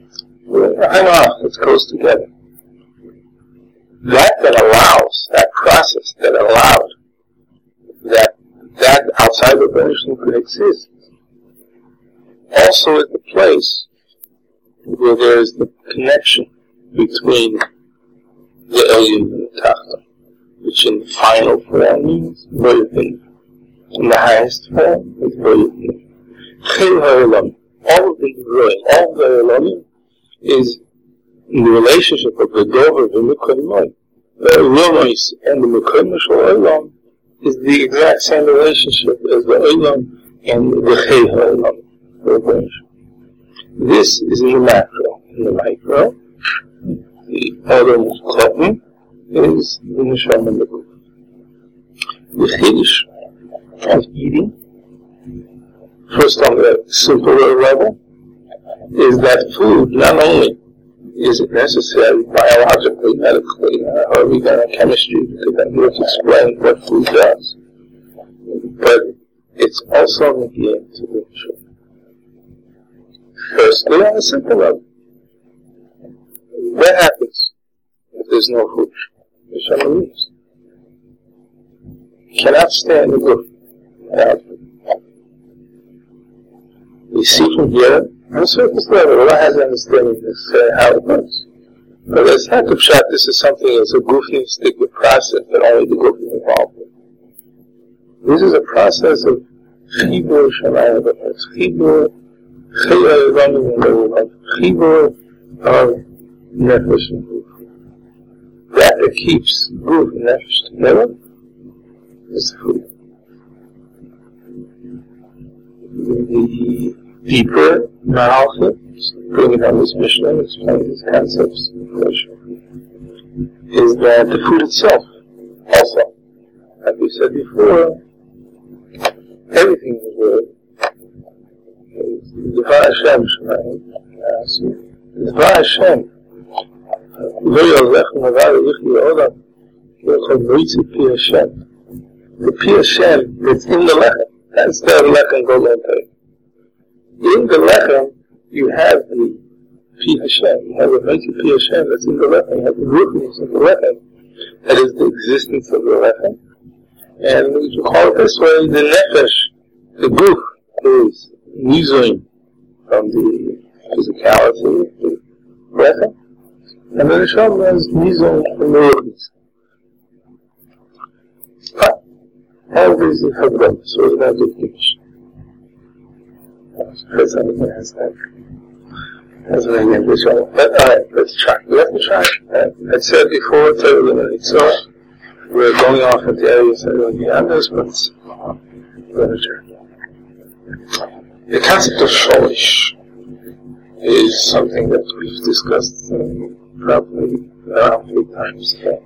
It goes together. That that allows, that process that allowed that, that outside the Rebbeinu could exist, also at the place where there is the connection between the Elyon and the Tachton, which in the final form means Voyathin. In the highest form is Voyathin. Chei ha'olam, all of the Voyathin, all of the Elohim is in the relationship of the Dover and the Mekoimoy. The Elohim and the Mekoimoy Shal Olam is the exact same relationship as the Olam and the Chei ha'olam. This is in the macro. In the micro, the Olam Klopim is the Neshama and the group. The chiddush of eating, first on the simpler level, is that food not only is it necessary biologically, medically, uh, or even in chemistry, because I'm here to explain what food does, but it's also negated to the truth. Firstly, on a simple level, what happens if if there's no food. Neshama leaves. You cannot stand the guf without food. We see from here, on a surface level, Allah has understanding this, uh, how it works. But it's not the pshat, this is something that's a goofy-sticky process that only the guf is involved with. This is a process of chibur shamayim, it's chibur, chibur running in the world, chibur of nefesh and guf. That that keeps guf and nefesh together is food. The deeper malachim, bringing on this Mishnah and explaining these concepts, is that the food itself also, as we said before, everything in the world is Dvar Hashem Shemayim. Dvar Hashem. Lo yolech mavar yichli olam. Yochol moitzi pi Hashem. The pi Hashem that's in the lechem. That's the lechem golden pay. In the lechem, you have the pi Hashem. You have the moitzi pi Hashem that's in the lechem. You have the ruchnis of the lechem. That is the existence of the lechem. And we can call it this way, the nefesh, the guf, is nizoin from the physicality of the lechem. And the neshama is nizoin from the ruchnis. But all these are havdom, so it's not a good finish. That's something has that. That's what I mean, this one. But alright, let's try. Let me try. Uh, I said before, it's eliminated. So, we're going off into areas that are beyond us, but it's literature. The concept of sholish is something that we've discussed uh, probably around three times. Uh,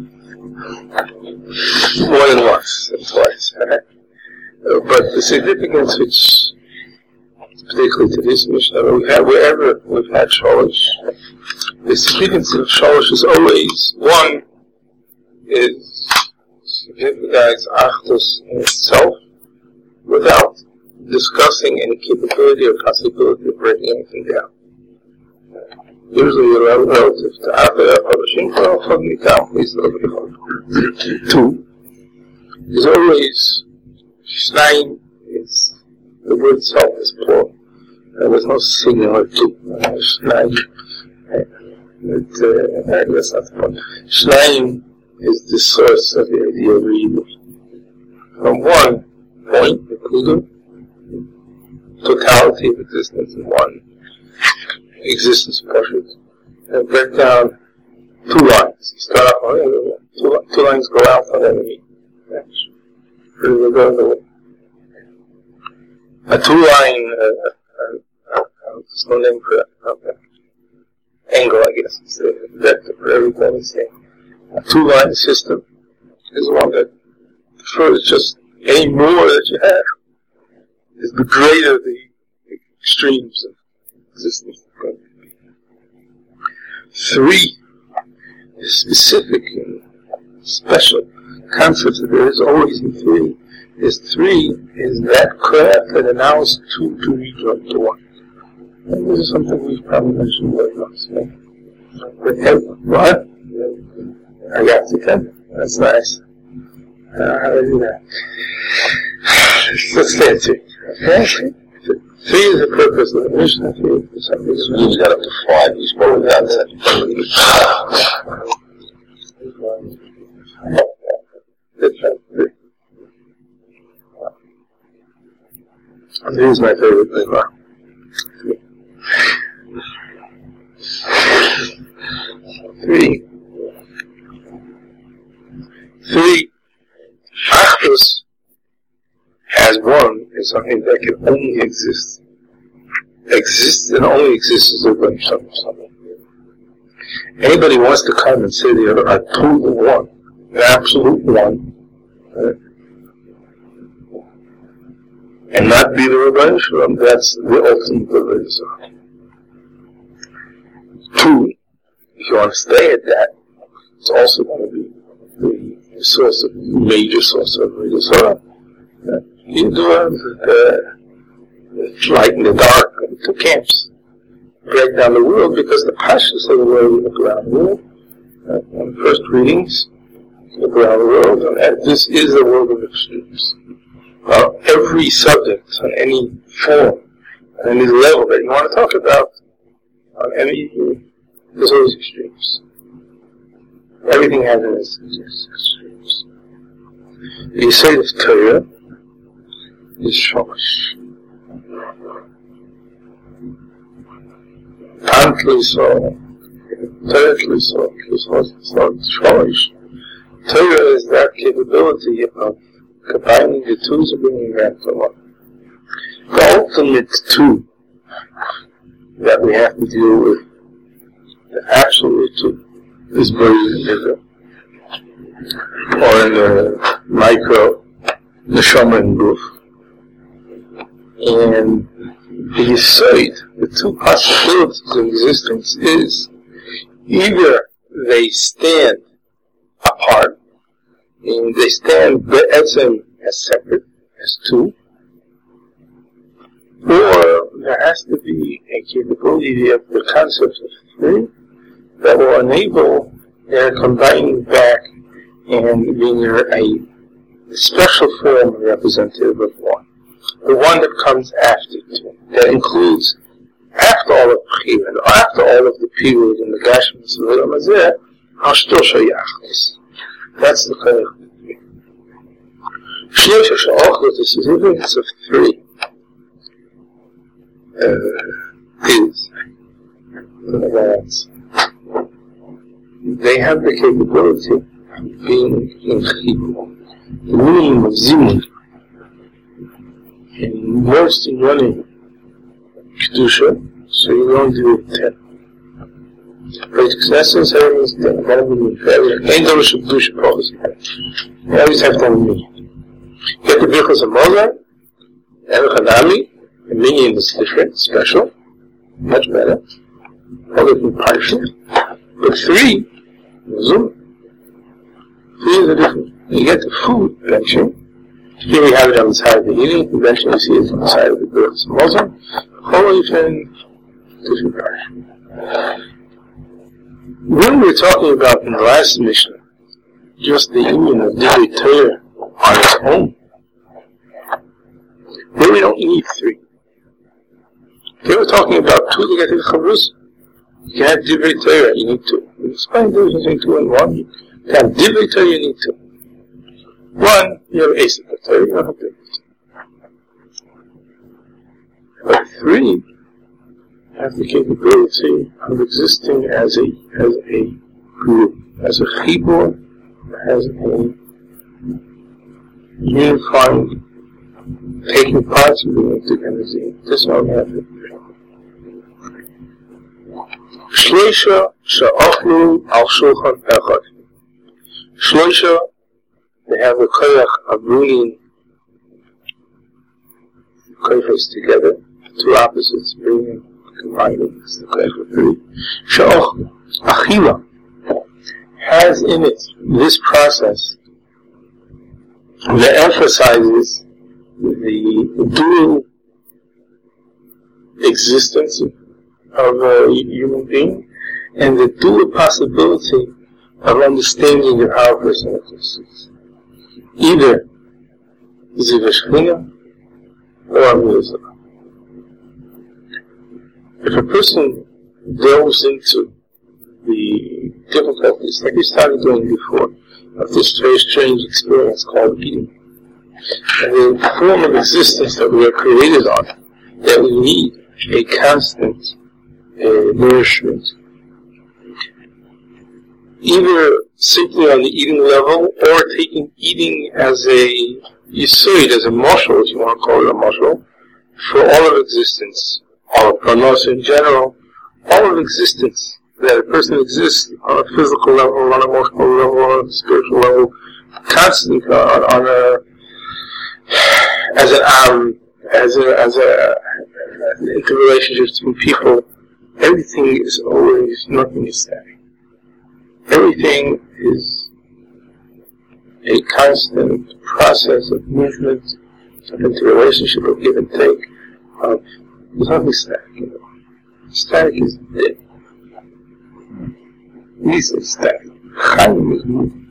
more than once and twice. Uh, but the significance, which particularly to this Mishnah, we have wherever we've had sholish, the significance of sholish is always one is signifies achdus in itself without discussing any capability or possibility of breaking anything down. Usually you're relative to Akhira or Shinka or Nikam, please don't. Two is always Shnayim, is the word itself is plural. There was no singular two. Shnayim, uh, that's not the point. Shnayim is the source of the idea of evil. From one point, the Kudu, totality of existence in one existence portrait, and break down two lines. You start off on the other one. Two, two lines go out on the enemy. A two line, uh, uh, uh, there's no name for that. Okay. Angle, I guess, is the vector for everything is saying. A two-line system is one that prefers just any more that you have is the greater the extremes of existence. Three is specific and special concepts that there is always in three. Is three is that craft that allows two to rejoin to one. And this is something we've probably mentioned very much. But what? I got you, Ken. That's nice. Uh, how do I do that? Let's stay at three. Okay? Three is the purpose of the Mishnah. Three for some reason. He's got up to five. He's going down to Three is my favorite thing, huh? Three. Three. Achdus as one is something that can only exist. Exists and only exists as a bunch of something. Anybody wants to come and say they are a total one, an absolute one, right? And not be the Rebbeinu Shalom, that's the ultimate of it. Two, if you want to stay at that, it's also going to be the source of, major source of Rebbeinu. You do uh, light in the dark, two camps. Break down the world because the pashas of the world look around the world. uh, on the first readings around the world, and this is a world of extremes. Uh, every subject on any form, on any level that you want to talk about, on any, there's always extremes. Everything has an extremes. The Yesod of Torah is Shomash. Antly so, thirdly so, Shomash. Torah is that capability of combining the tools and bringing back to one. The ultimate tool that we have to deal with, the absolute tool, is buried in Israel, or in the micro neshama and guf. And the Yesod, the two possibilities of existence is either they stand apart, and they stand be'etzem as separate, as two, or there has to be a capability of the concept of three that will enable their combining back and being a special form of representative of one. The one that comes after two, that includes, after all of Chiyuv, and after all of the period in the Gashmis of Olam Hazeh, Hashto Shayachnis. That's the Koyach of three. Shloisha Sha'ochlot, the significance of three, uh, is that they have the capability of being in Chiyuv, the meaning of Zimun, and immersed in running Kedusha, so you're going to do ten. But success means ten. That means ain't no Kedusha prophecy. You always have to have a minion. You get the Birchos HaMozar, and Chanami, the minion is different, special, much better, other than Parsha. But three, Zoom. Three is a different. You get the food benching. Here we have it on the side of the eating. The benching you see is on the side of the Birchos HaMozar. Holy Fin, different Parsha. When we were talking about in the last mission, just the union of Divrei Torah on its own, then we don't need three. They were talking about two to get to the Chavrus. You can have Divrei Torah, you need two. We explained the difference between two and one. You can have Divrei Torah, you need two. One, you have Asif Torah, you don't have Divrei Torah. But three have the capability of existing as a as a group, as a chibur, as a unifying, taking parts and being together. This one we have it. Shloisha she'ochlu al shulchan echad. Shloisha, they have the koyach of bringing koyachs together, two opposites bringing, combining. It's the koyach of three. She'ochlu, achila, has in it this process that emphasizes the dual existence of a human being and the dual possibility of understanding of how a person exists. Either Ziv Shechina or Amilazah. If a person delves into the difficulties, like we started doing before, of this very strange experience called eating, and the form of existence that we are created on, that we need a constant uh, nourishment, either simply on the eating level, or taking eating as a yesod, as a mashal, if you want to call it a mashal, for all of existence, all of pranos in general, all of existence, that a person exists on a physical level, on an emotional level, on a spiritual level, constant, on, on a, as an um, as a, as a, as an interrelationship between people, everything is always, nothing is static. Everything is a constant process of movement, of interrelationship, of give and take, of, there's nothing static, you know. Static is dead. Easily static. Chaim is movement.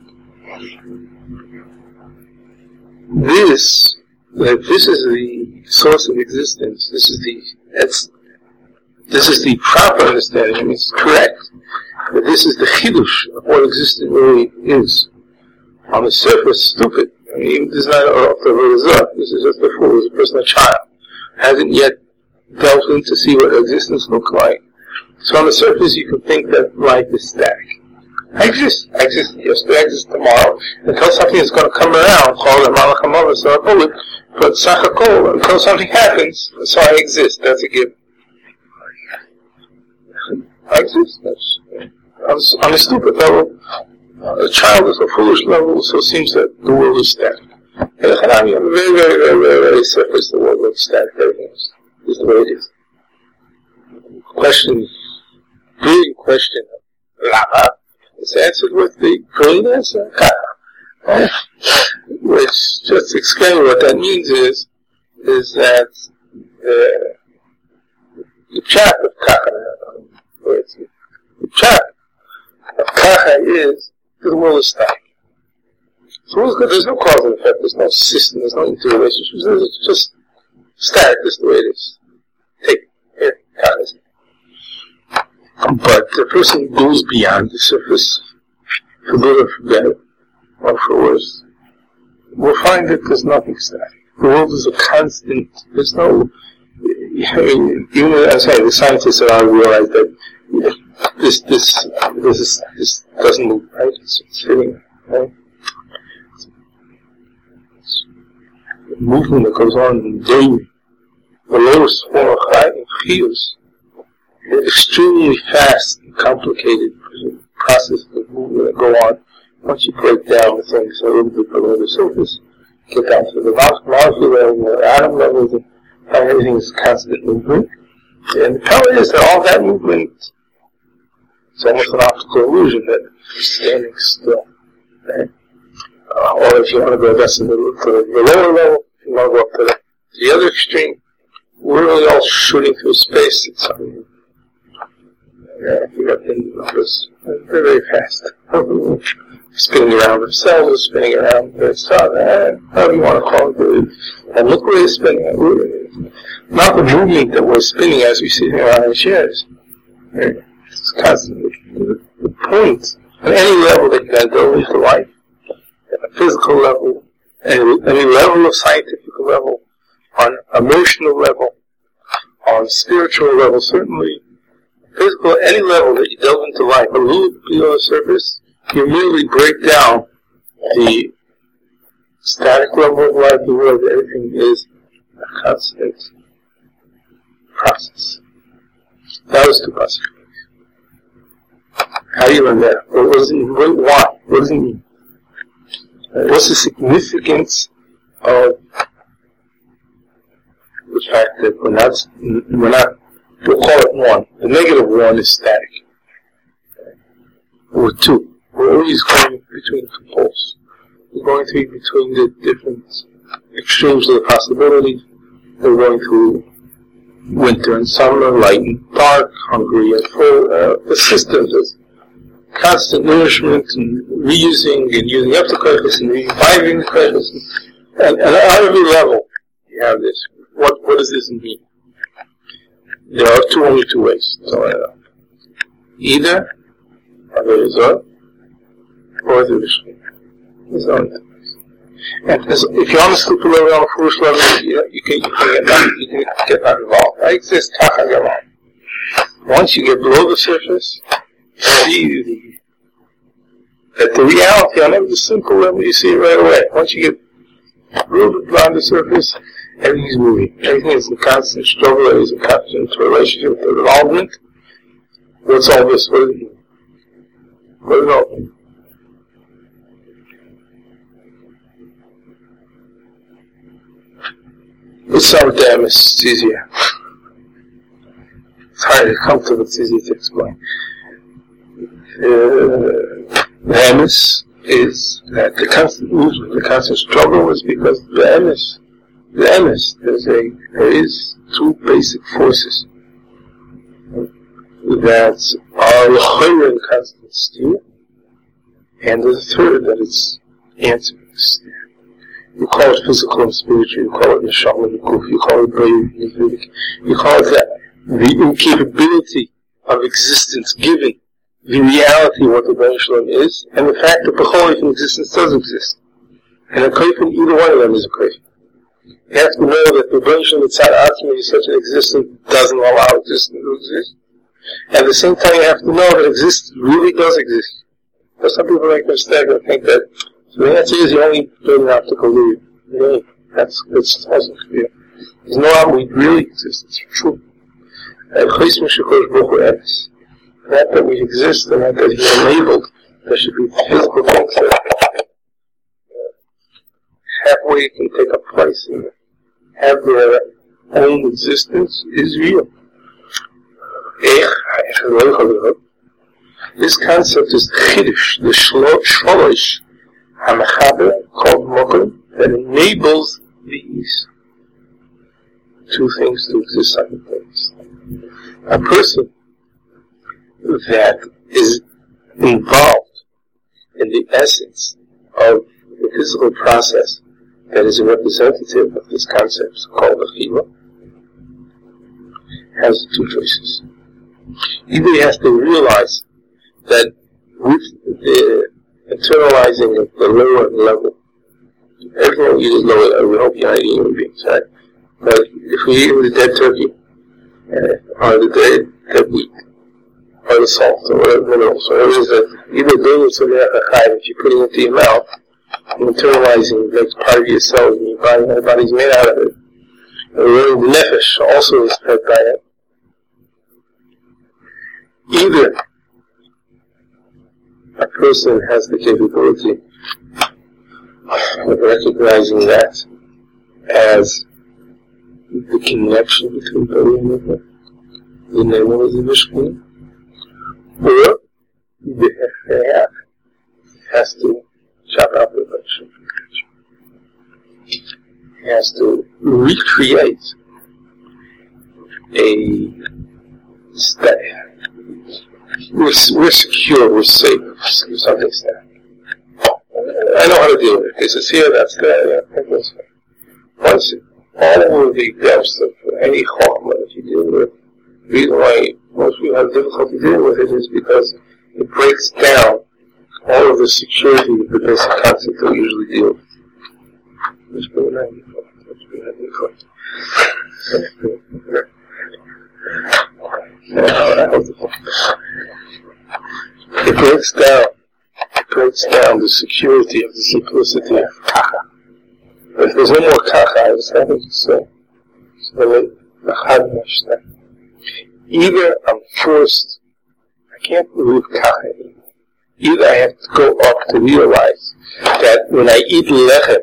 This, that this is the source of existence. This is the, that's, this is the proper understanding. I mean, it's correct. But this is the chidush of what existence really is. On the surface, stupid. I mean, this is not a this is just a fool, this is a person, a child. Hasn't yet delved in to see what existence looks like. So on the surface, you can think that life is static. I exist. I exist yesterday, I exist tomorrow. Until something is going to come around, called a malach hamala, so I pull it. But sachakol, until something happens, so I exist. That's a given. I exist. That's, on, on a stupid level, uh, a child is a foolish level, so it seems that the world is static. And the Hanami, on the very, very, very, very, very surface, the world looks static. Everything is, is the way it is. Question, brilliant question, Lama, is answered with the brilliant answer, Kaha. Which, just to explain what that means is, is that the, the chat of Kaha, the chat of Kaha is, the world is static. So there's no cause and effect, there's no system, there's no interrelationships, it's just static, that's the way it is. Take it, here, Kaha is. But the person goes beyond the surface, for good or for better, or for worse, will find that there's nothing static. The world is a constant, there's no, I mean, even as I say, the scientists around realize that this, this, this is, this doesn't move, right? It's, it's sitting, right? It's a movement that goes on daily. The lowest form of chayim feels extremely fast and complicated process of movement that go on. Once you break down the things a little bit below the surface, get down to the molecule level, the atom level, and everything is constant movement. And the problem is that all that movement is almost an optical illusion that you're standing still. Right? Uh, or if you want to go that's to the, to the lower level, if you want to go up to the, to the other extreme, we're really all shooting through space. It's something. Yeah, if you got the numbers, they're very fast. Spinning around themselves, or spinning around the sun, however you want to call it. And look where they're spinning. Not the movement that we're spinning as we sit here on our chairs. It's constantly. The point, on any level that you can go into life, at a physical level, any, any level of scientific level, on emotional level, on spiritual level, certainly, physical, any level that you delve into life, a little below the surface, you merely break down the static level of life, the world, everything is a constant process. That was two possibilities. How do you learn that? What does it mean? Why? What does it mean? What's the significance of the fact that we're not, we're not, we'll call it one. The negative one is static. Or two. We're always going between two poles. We're going to be between the different extremes of the possibilities. We're going through winter and summer, light and dark, hungry and full. Uh, the systems is constant nourishment and reusing and using up the precious and reviving the precious. And, and at every level, you have this. What, what does this mean? There are two, only two ways. So, uh, either there is a or there is There's only two ways. And as, if you're on the stupid level, on the foolish level, you, know, you, can, you can get not, you can get not involved. I exist, taka gavan. Once you get below the surface, see the, that the reality on every simple level, you see it right away. Once you get a little bit beyond the surface, everything's moving. Everything is in constant struggle. Everything's in constant relationship with involvement. What's all this? What does it mean? What does it all mean? It's some damn, it's easier. It's hard to come to, but it's easier to explain. Uh, the emes is that the constant movement, the constant struggle is because the emes, the emes, there's a, there is two basic forces that are in constant steer, And there's a third that it's answering. You call it physical and spiritual, you call it neshama and guf, you call it brave, you call it that, the incapability of existence given the reality of what the Rebbeinu Shalom is, and the fact that the whole of existence does exist. And a kofen, either one of them is a kofen. You have to know that the Rebbeinu Shalom Mitzad Atzmi is such an existence doesn't allow existence to exist. At the same time, you have to know that existence really does exist. But some people make a mistake and think that so the answer is you only build an optical illusion. Really, that's that's also clear. There's no outward really exists. It's true. And not that we exist, and not that we're enabled. There should be physical things that halfway can take a place and have their own existence is real. This concept is chiddush, the shlosh hamachaber called mokum that enables these two things to exist simultaneously. A person that is involved in the essence of the physical process that is a representative of this concept called achiva has two choices. Either he has to realize that with the internalizing of the lower level, everything we eat is lower level. We hope you're not eating human beings, right? But if we eat the dead turkey, uh, or the dead, dead wheat, or the salt, or whatever minerals, or whatever it is that either building or something like a if you're putting it into your mouth, and internalizing makes part of your cells, and your body, your body's made out of it. And the nefesh also is fed by it. Either a person has the capability of recognizing that as the connection between body and movement, the name of the Mishkan, or the Hechayah has to chop out the vegetables. He has to recreate a state. We're, we're secure, we're safe, to some extent. I know how to deal with it. This is here, that's there, yeah, that's there. Once all of the depths of any chokhmah that you deal with, the reason why most people have difficulty dealing with it is because it breaks down all of the security of the basic concept that we usually deal with. Let's put it on before. Let's put it on before. It breaks down, it breaks down the security of the simplicity of kacha. If there's no more kacha, I was having to say, so either I'm forced, I can't believe kacha anymore. Either I have to go up to realize that when I eat lechem,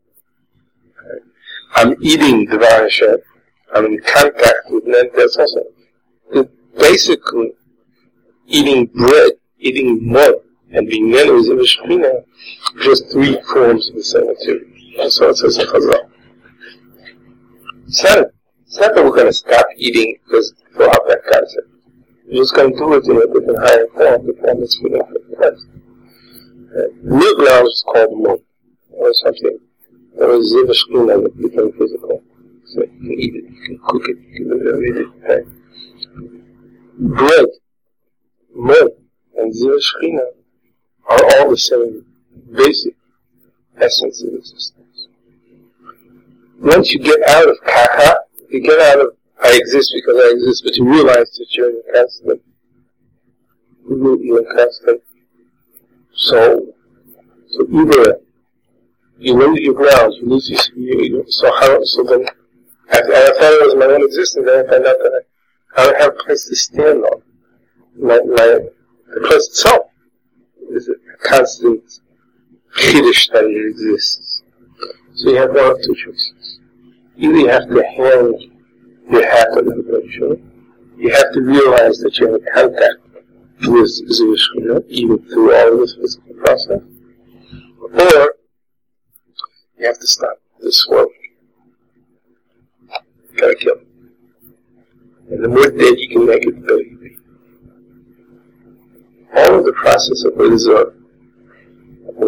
I'm eating the Hashem, I'm in contact with Nentes Hashem. Basically, eating bread, eating mud, and being nenos in the Shekhinah, just three forms of the same material. That's what it says in Chazal. It's not, it's not that we're going to stop eating because throw out that concept. We're just going to do it in a different higher form, the form that's fitting for the rest. Uh, milk now is called mud, or something. There was Ziva Shekhinah that became physical. So you can eat it, you can cook it, you can eat it. Right? Bread, mud, and Ziva Shekhinah are all the same basic essence of existence. Once you get out of kacha, you get out of I exist because I exist, but you realize that you're in a constant, you're in a constant. So, so either you lose your ground, you lose your, you, so how, so then, I, I thought it was my own existence, then I found out that I, I don't have a place to stand on. My, my, the place itself is a constant chiddush that it exists. So you have one of two choices. Either you have to hand your hat on the Rebbeinu, you have to realize that you're in contact with Ziva Shekhinah, even through all of this physical process, or you have to stop this world. You gotta kill it. And the more dead you can make it, the better you be. All of the process of Rizah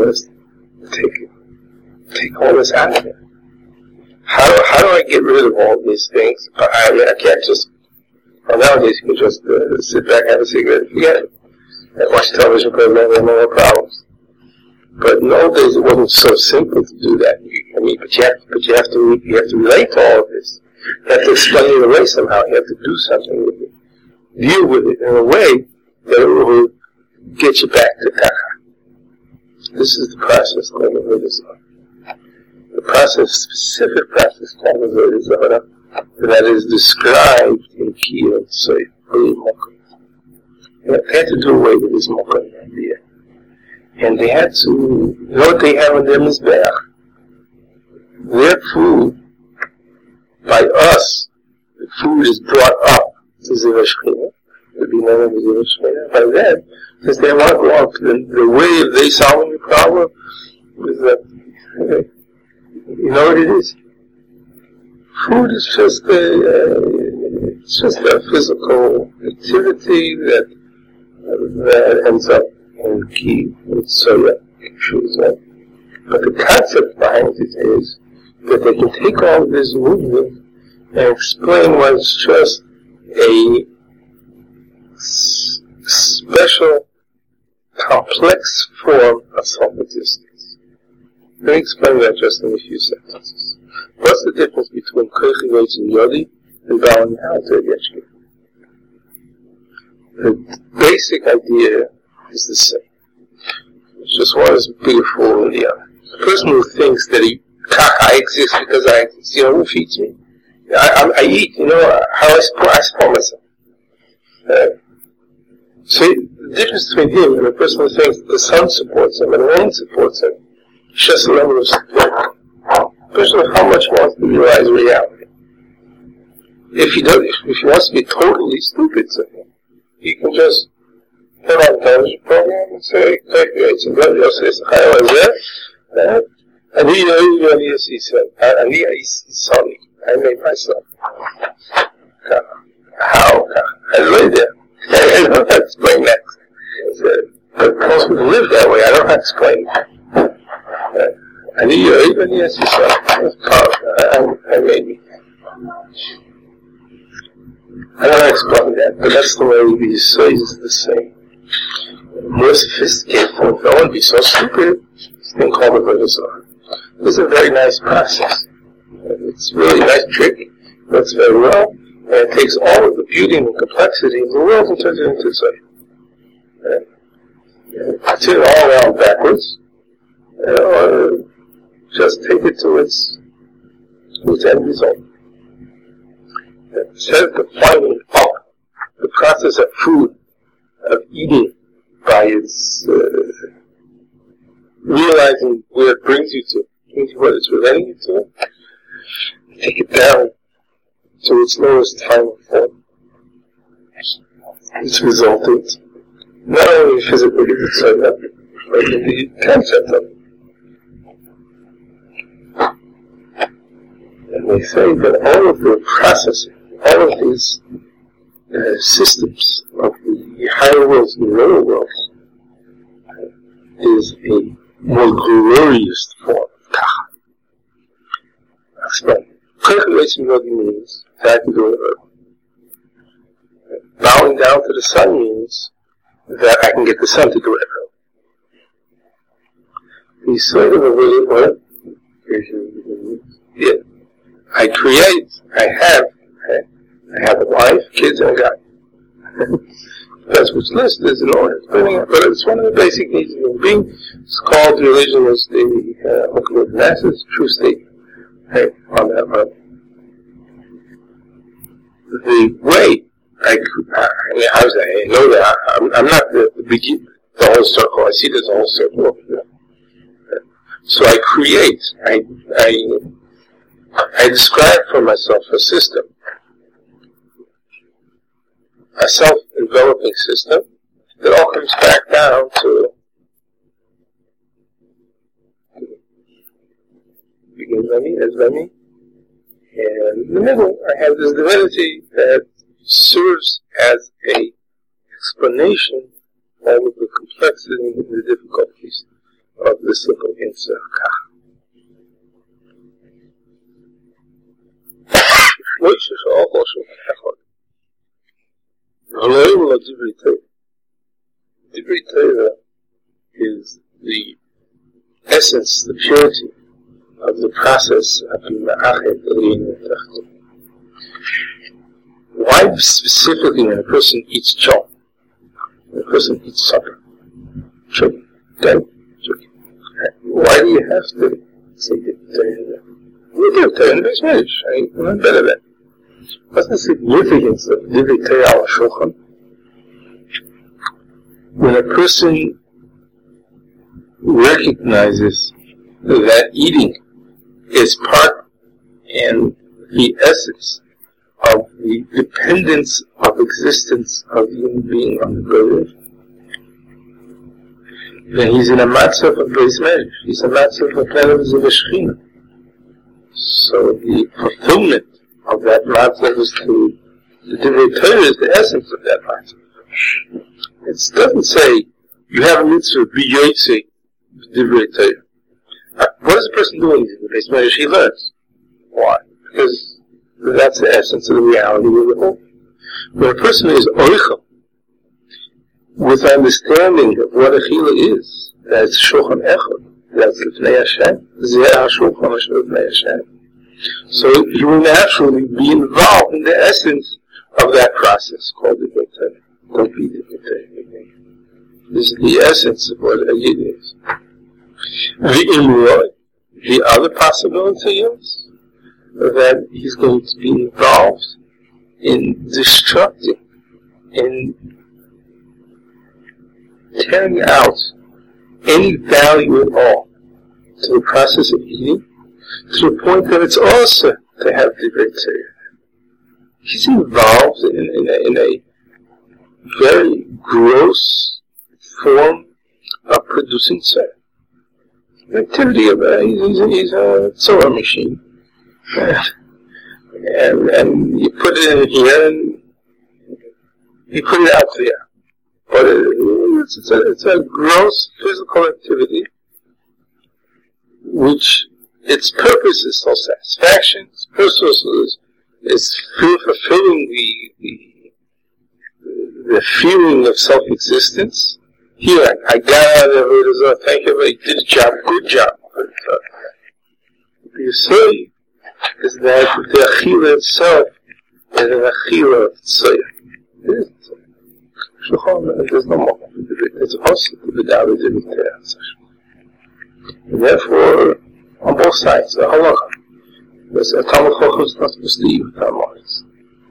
let's take take all this out of it. How do, how do I get rid of all these things? I mean, I can't just, well, nowadays you can just uh, sit back, have a cigarette, and forget it. And watch television for a million more problems. But in old days it wasn't so simple to do that. I mean, but you have, but you have to, you have to relate to all of this. You have to explain it away somehow. You have to do something with it. Deal with it in a way that it will get you back to Kacha. This is the process called Avodah Zarah. The process, specific process called Avodah Zarah, that is described in Kiyah Soy, they had to do away with this Mokum idea. And they had to, you know what they have in their Mizbeach? Their food, by us, the food is brought up to Zivah Shechina, to be known as Zivah Shechina. By them, since they want to go up, the, the way of they solving the problem is that, you know what it is? Food is just a, uh, it's just a physical activity that, uh, that ends up in key with soya issues. Right? But the concept behind it is that they can take all of this movement and explain what's just a s- special, complex form of self-existence. Let me explain that just in a few sentences. What's the difference between Kochi Veitz and Yodi and bowing down to Yeshua? The basic idea is the same. It's just one is bigger fool than the other. The person who thinks that he, I exist because I exist, you know, who feeds me? I, I, I eat, you know, how I support, I support myself. Uh, so the difference between him and the person who thinks that the sun supports him and the rain supports him is just a level of support. The person of how much he wants to realize reality. If he does, if, if he wants to be totally stupid, so he can just put on a television program and say, it's a good, you'll say, it's a high level there. And he, he said, and he, saw me. I made myself. How? I lay there. I don't have to explain that. But most people live that way. I don't have to explain that. And he, even yes, he said, I, I made me. I don't explain that, but that's the way these soys is the same. More sophisticated form. If I want to be so stupid, this thing called Avodah Zarah. This is a very nice process. It's really a nice trick. Works very well. And it takes all of the beauty and the complexity of the world and turns it into soy. Uh, turn it all around backwards. Uh, or just take it to its, to its end result. Instead of defining up the process of food, of eating, by its uh, realizing where it brings you to, brings you what it's relating you to, take it down to its lowest final form. Its resultant, not only physically inside of it, but in the concept of it. And they say that all of the processing, all of these uh, systems of the higher worlds and the lower worlds uh, is a more glorious form of Kacha. I'll explain. Calculation Yogi means that I can do it early. Bowing down to the sun means that I can get the sun to do it early. The sort of a really what? Yeah. I create, I have, I have a wife, kids, and a guy. That's what's listed as an order. But it's one of the basic needs of human being. It's called religion is the uh, masses, true statement. Hey, on that one. The way I, I mean, I, was, I know that I, I'm, I'm not the, the begin, the whole circle. I see there's a whole circle over there. So I create, I, I, I describe for myself a system, a self-enveloping system that all comes back down to begins by me, ends by me, and in the middle I have this divinity that serves as a explanation of all of the complexity and the difficulties of the simple answer kach. Divrei Torah is the essence, the purity of the process of Ma'achet Elin Tachton. Why specifically when a person eats chop, when a person eats supper, chicken, chicken, why do you have to say Divrei Torah? We do Torah in the base marriage, right? We're not better than. What's the significance of Divrei Torah al Shulchan? When a person recognizes that eating is part and the essence of the dependence of existence of the human being on the Godhead, then he's in a matzav of base marriage. He's a matzav of Pelev Zeveshchina. So the fulfillment of that matzav is to the Divrei Torah is the essence of that matzav. It doesn't say you have a mitzvah be yotzei Divrei Torah. What is the person doing in the base marriage? He learns. Why? Because that's the essence of the reality of the whole. When a person is oichel with understanding of what achila is, that's shulchan echad, that's lifnei Hashem, zeh hashulchan asher lifnei Hashem. So you will naturally be involved in the essence of that process called Divrei Torah. Don't be Divrei Torah. This is the essence of what a yid is. The imroy, the other possibility is that he's going to be involved in destructing, in tearing out any value at all to the process of eating, to the point that it's also to have Divrei Torah. He's involved in, in, a, in a very gross form of producing tzara. The activity of a, he's a, he's a tzara machine. and, and you put it in here and you put it out there. But it, it's, it's, a, it's a gross physical activity which its purpose is self-satisfaction, its purpose is, is fulfilling the, the, the feeling of self-existence. Here, I, I got out of it, thank you, I did a job, good job. What you say is that the achila itself is an achila of tzayah. It isn't tzayah. There's no more. It's also to be done with the and therefore, on both sides, the halacha. There's a Talmud Chacham is not supposed to eat with our minds.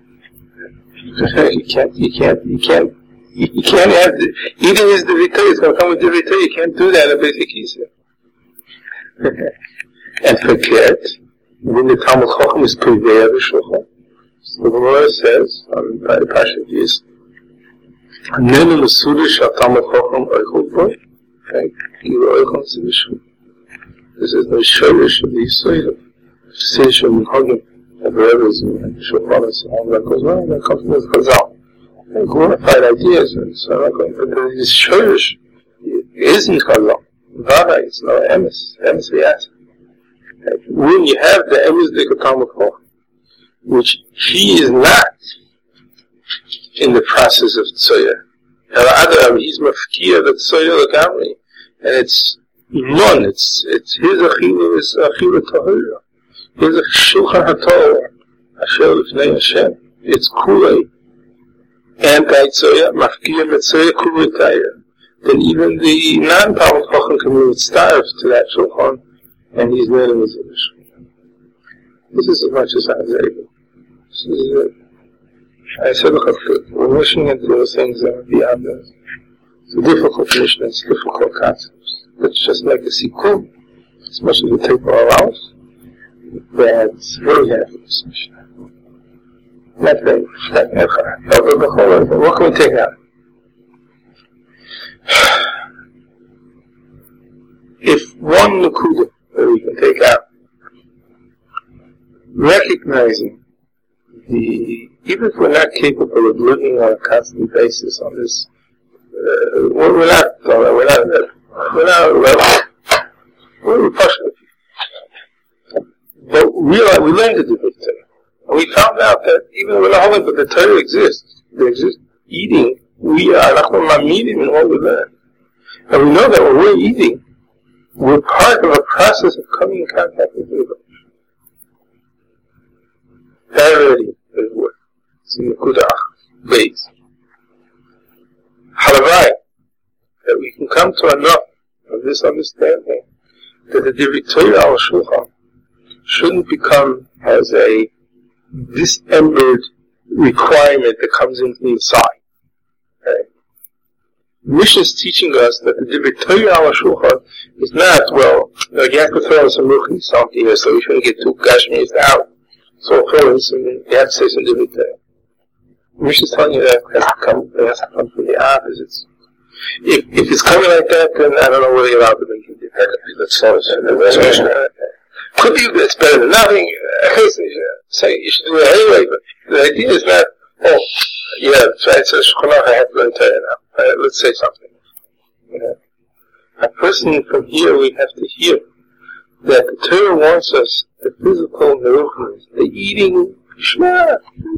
You can't, you can't, you can't, you can't have, the, eating is the vitay, it's going to come with the vitay, you can't do that in a basic Yisrael. And forget, when the Talmud Chacham is Pivei Avishulchan, so the Gemara says, on the Pashat is, Nenu Mesuri Shal Talmud Chacham Oichel Boy, okay, Giva Oichel Zivishul. This is the Shorish of the Yisrael of Seish and Hagim, of Rebbe's and Shulchanas, and all that goes on, that comes from the Chazal. They're glorified ideas, and so I'm not going to, but this Shorish isn't Chazal. Vara is no Emes, Emes V'yat. When you have the Emes Dikotam of which he is not in the process of Tzoya. However, he's Mafkiya the Tzoya Lagamri, and it's none, it's, it's his Achila is Achila Tahira. His Shulchan HaTorah, Asher Lifnei Hashem. It's Kulei, anti-Tzoya, Mafkiya Metzoya Kulei Tayah. Then even the non-Talmud Chacham community starves to that Shulchan, and he's not in his Yiddish. This is as much as I was able. This is it. I said, look, we're rushing into those things that are beyond us. It's a difficult mission, it's difficult concepts. Let's just make a sequel, as much as we take for our lives. That's very happy with this mission. Not very much. What can we take out? If one Nakuda that we can take out, recognizing the, even if we're not capable of living on a constant basis on this, uh, we're not, we're not, we're not, We're partially. But we are, we learned the Divrei Torah. And we found out that even when the but the Torah exists, there exists eating, we are eating in what we learn. And we know that when we're eating, we're part of a process of coming in contact with the Lord. That already is work. It's in the Kudach base. Halavai, that we can come to enough of this understanding that the Divrei Torah al Shulchan shouldn't become as a disembered requirement that comes in from the side. Okay? Mishnah is teaching us that the Divrei Torah al Shulchan is not, well, you know, you have to throw in some ruchni something here, so we shouldn't get too gashmias out. So throw in some, you have to say some Divrei Torah. Mishnah is telling you that it has to come, it has to come from the opposites. If, if it's coming like that, then I don't know whether you're allowed to make it different. That's so. Could be it's better than nothing. Say you should do it anyway, but the idea is not, oh, yeah, that's right, so Shulchan I have to learn Torah now. Uh, let's say something. Yeah. A person from here, we have to hear that the Torah wants us, the physical, the ruchnis, the eating, shema,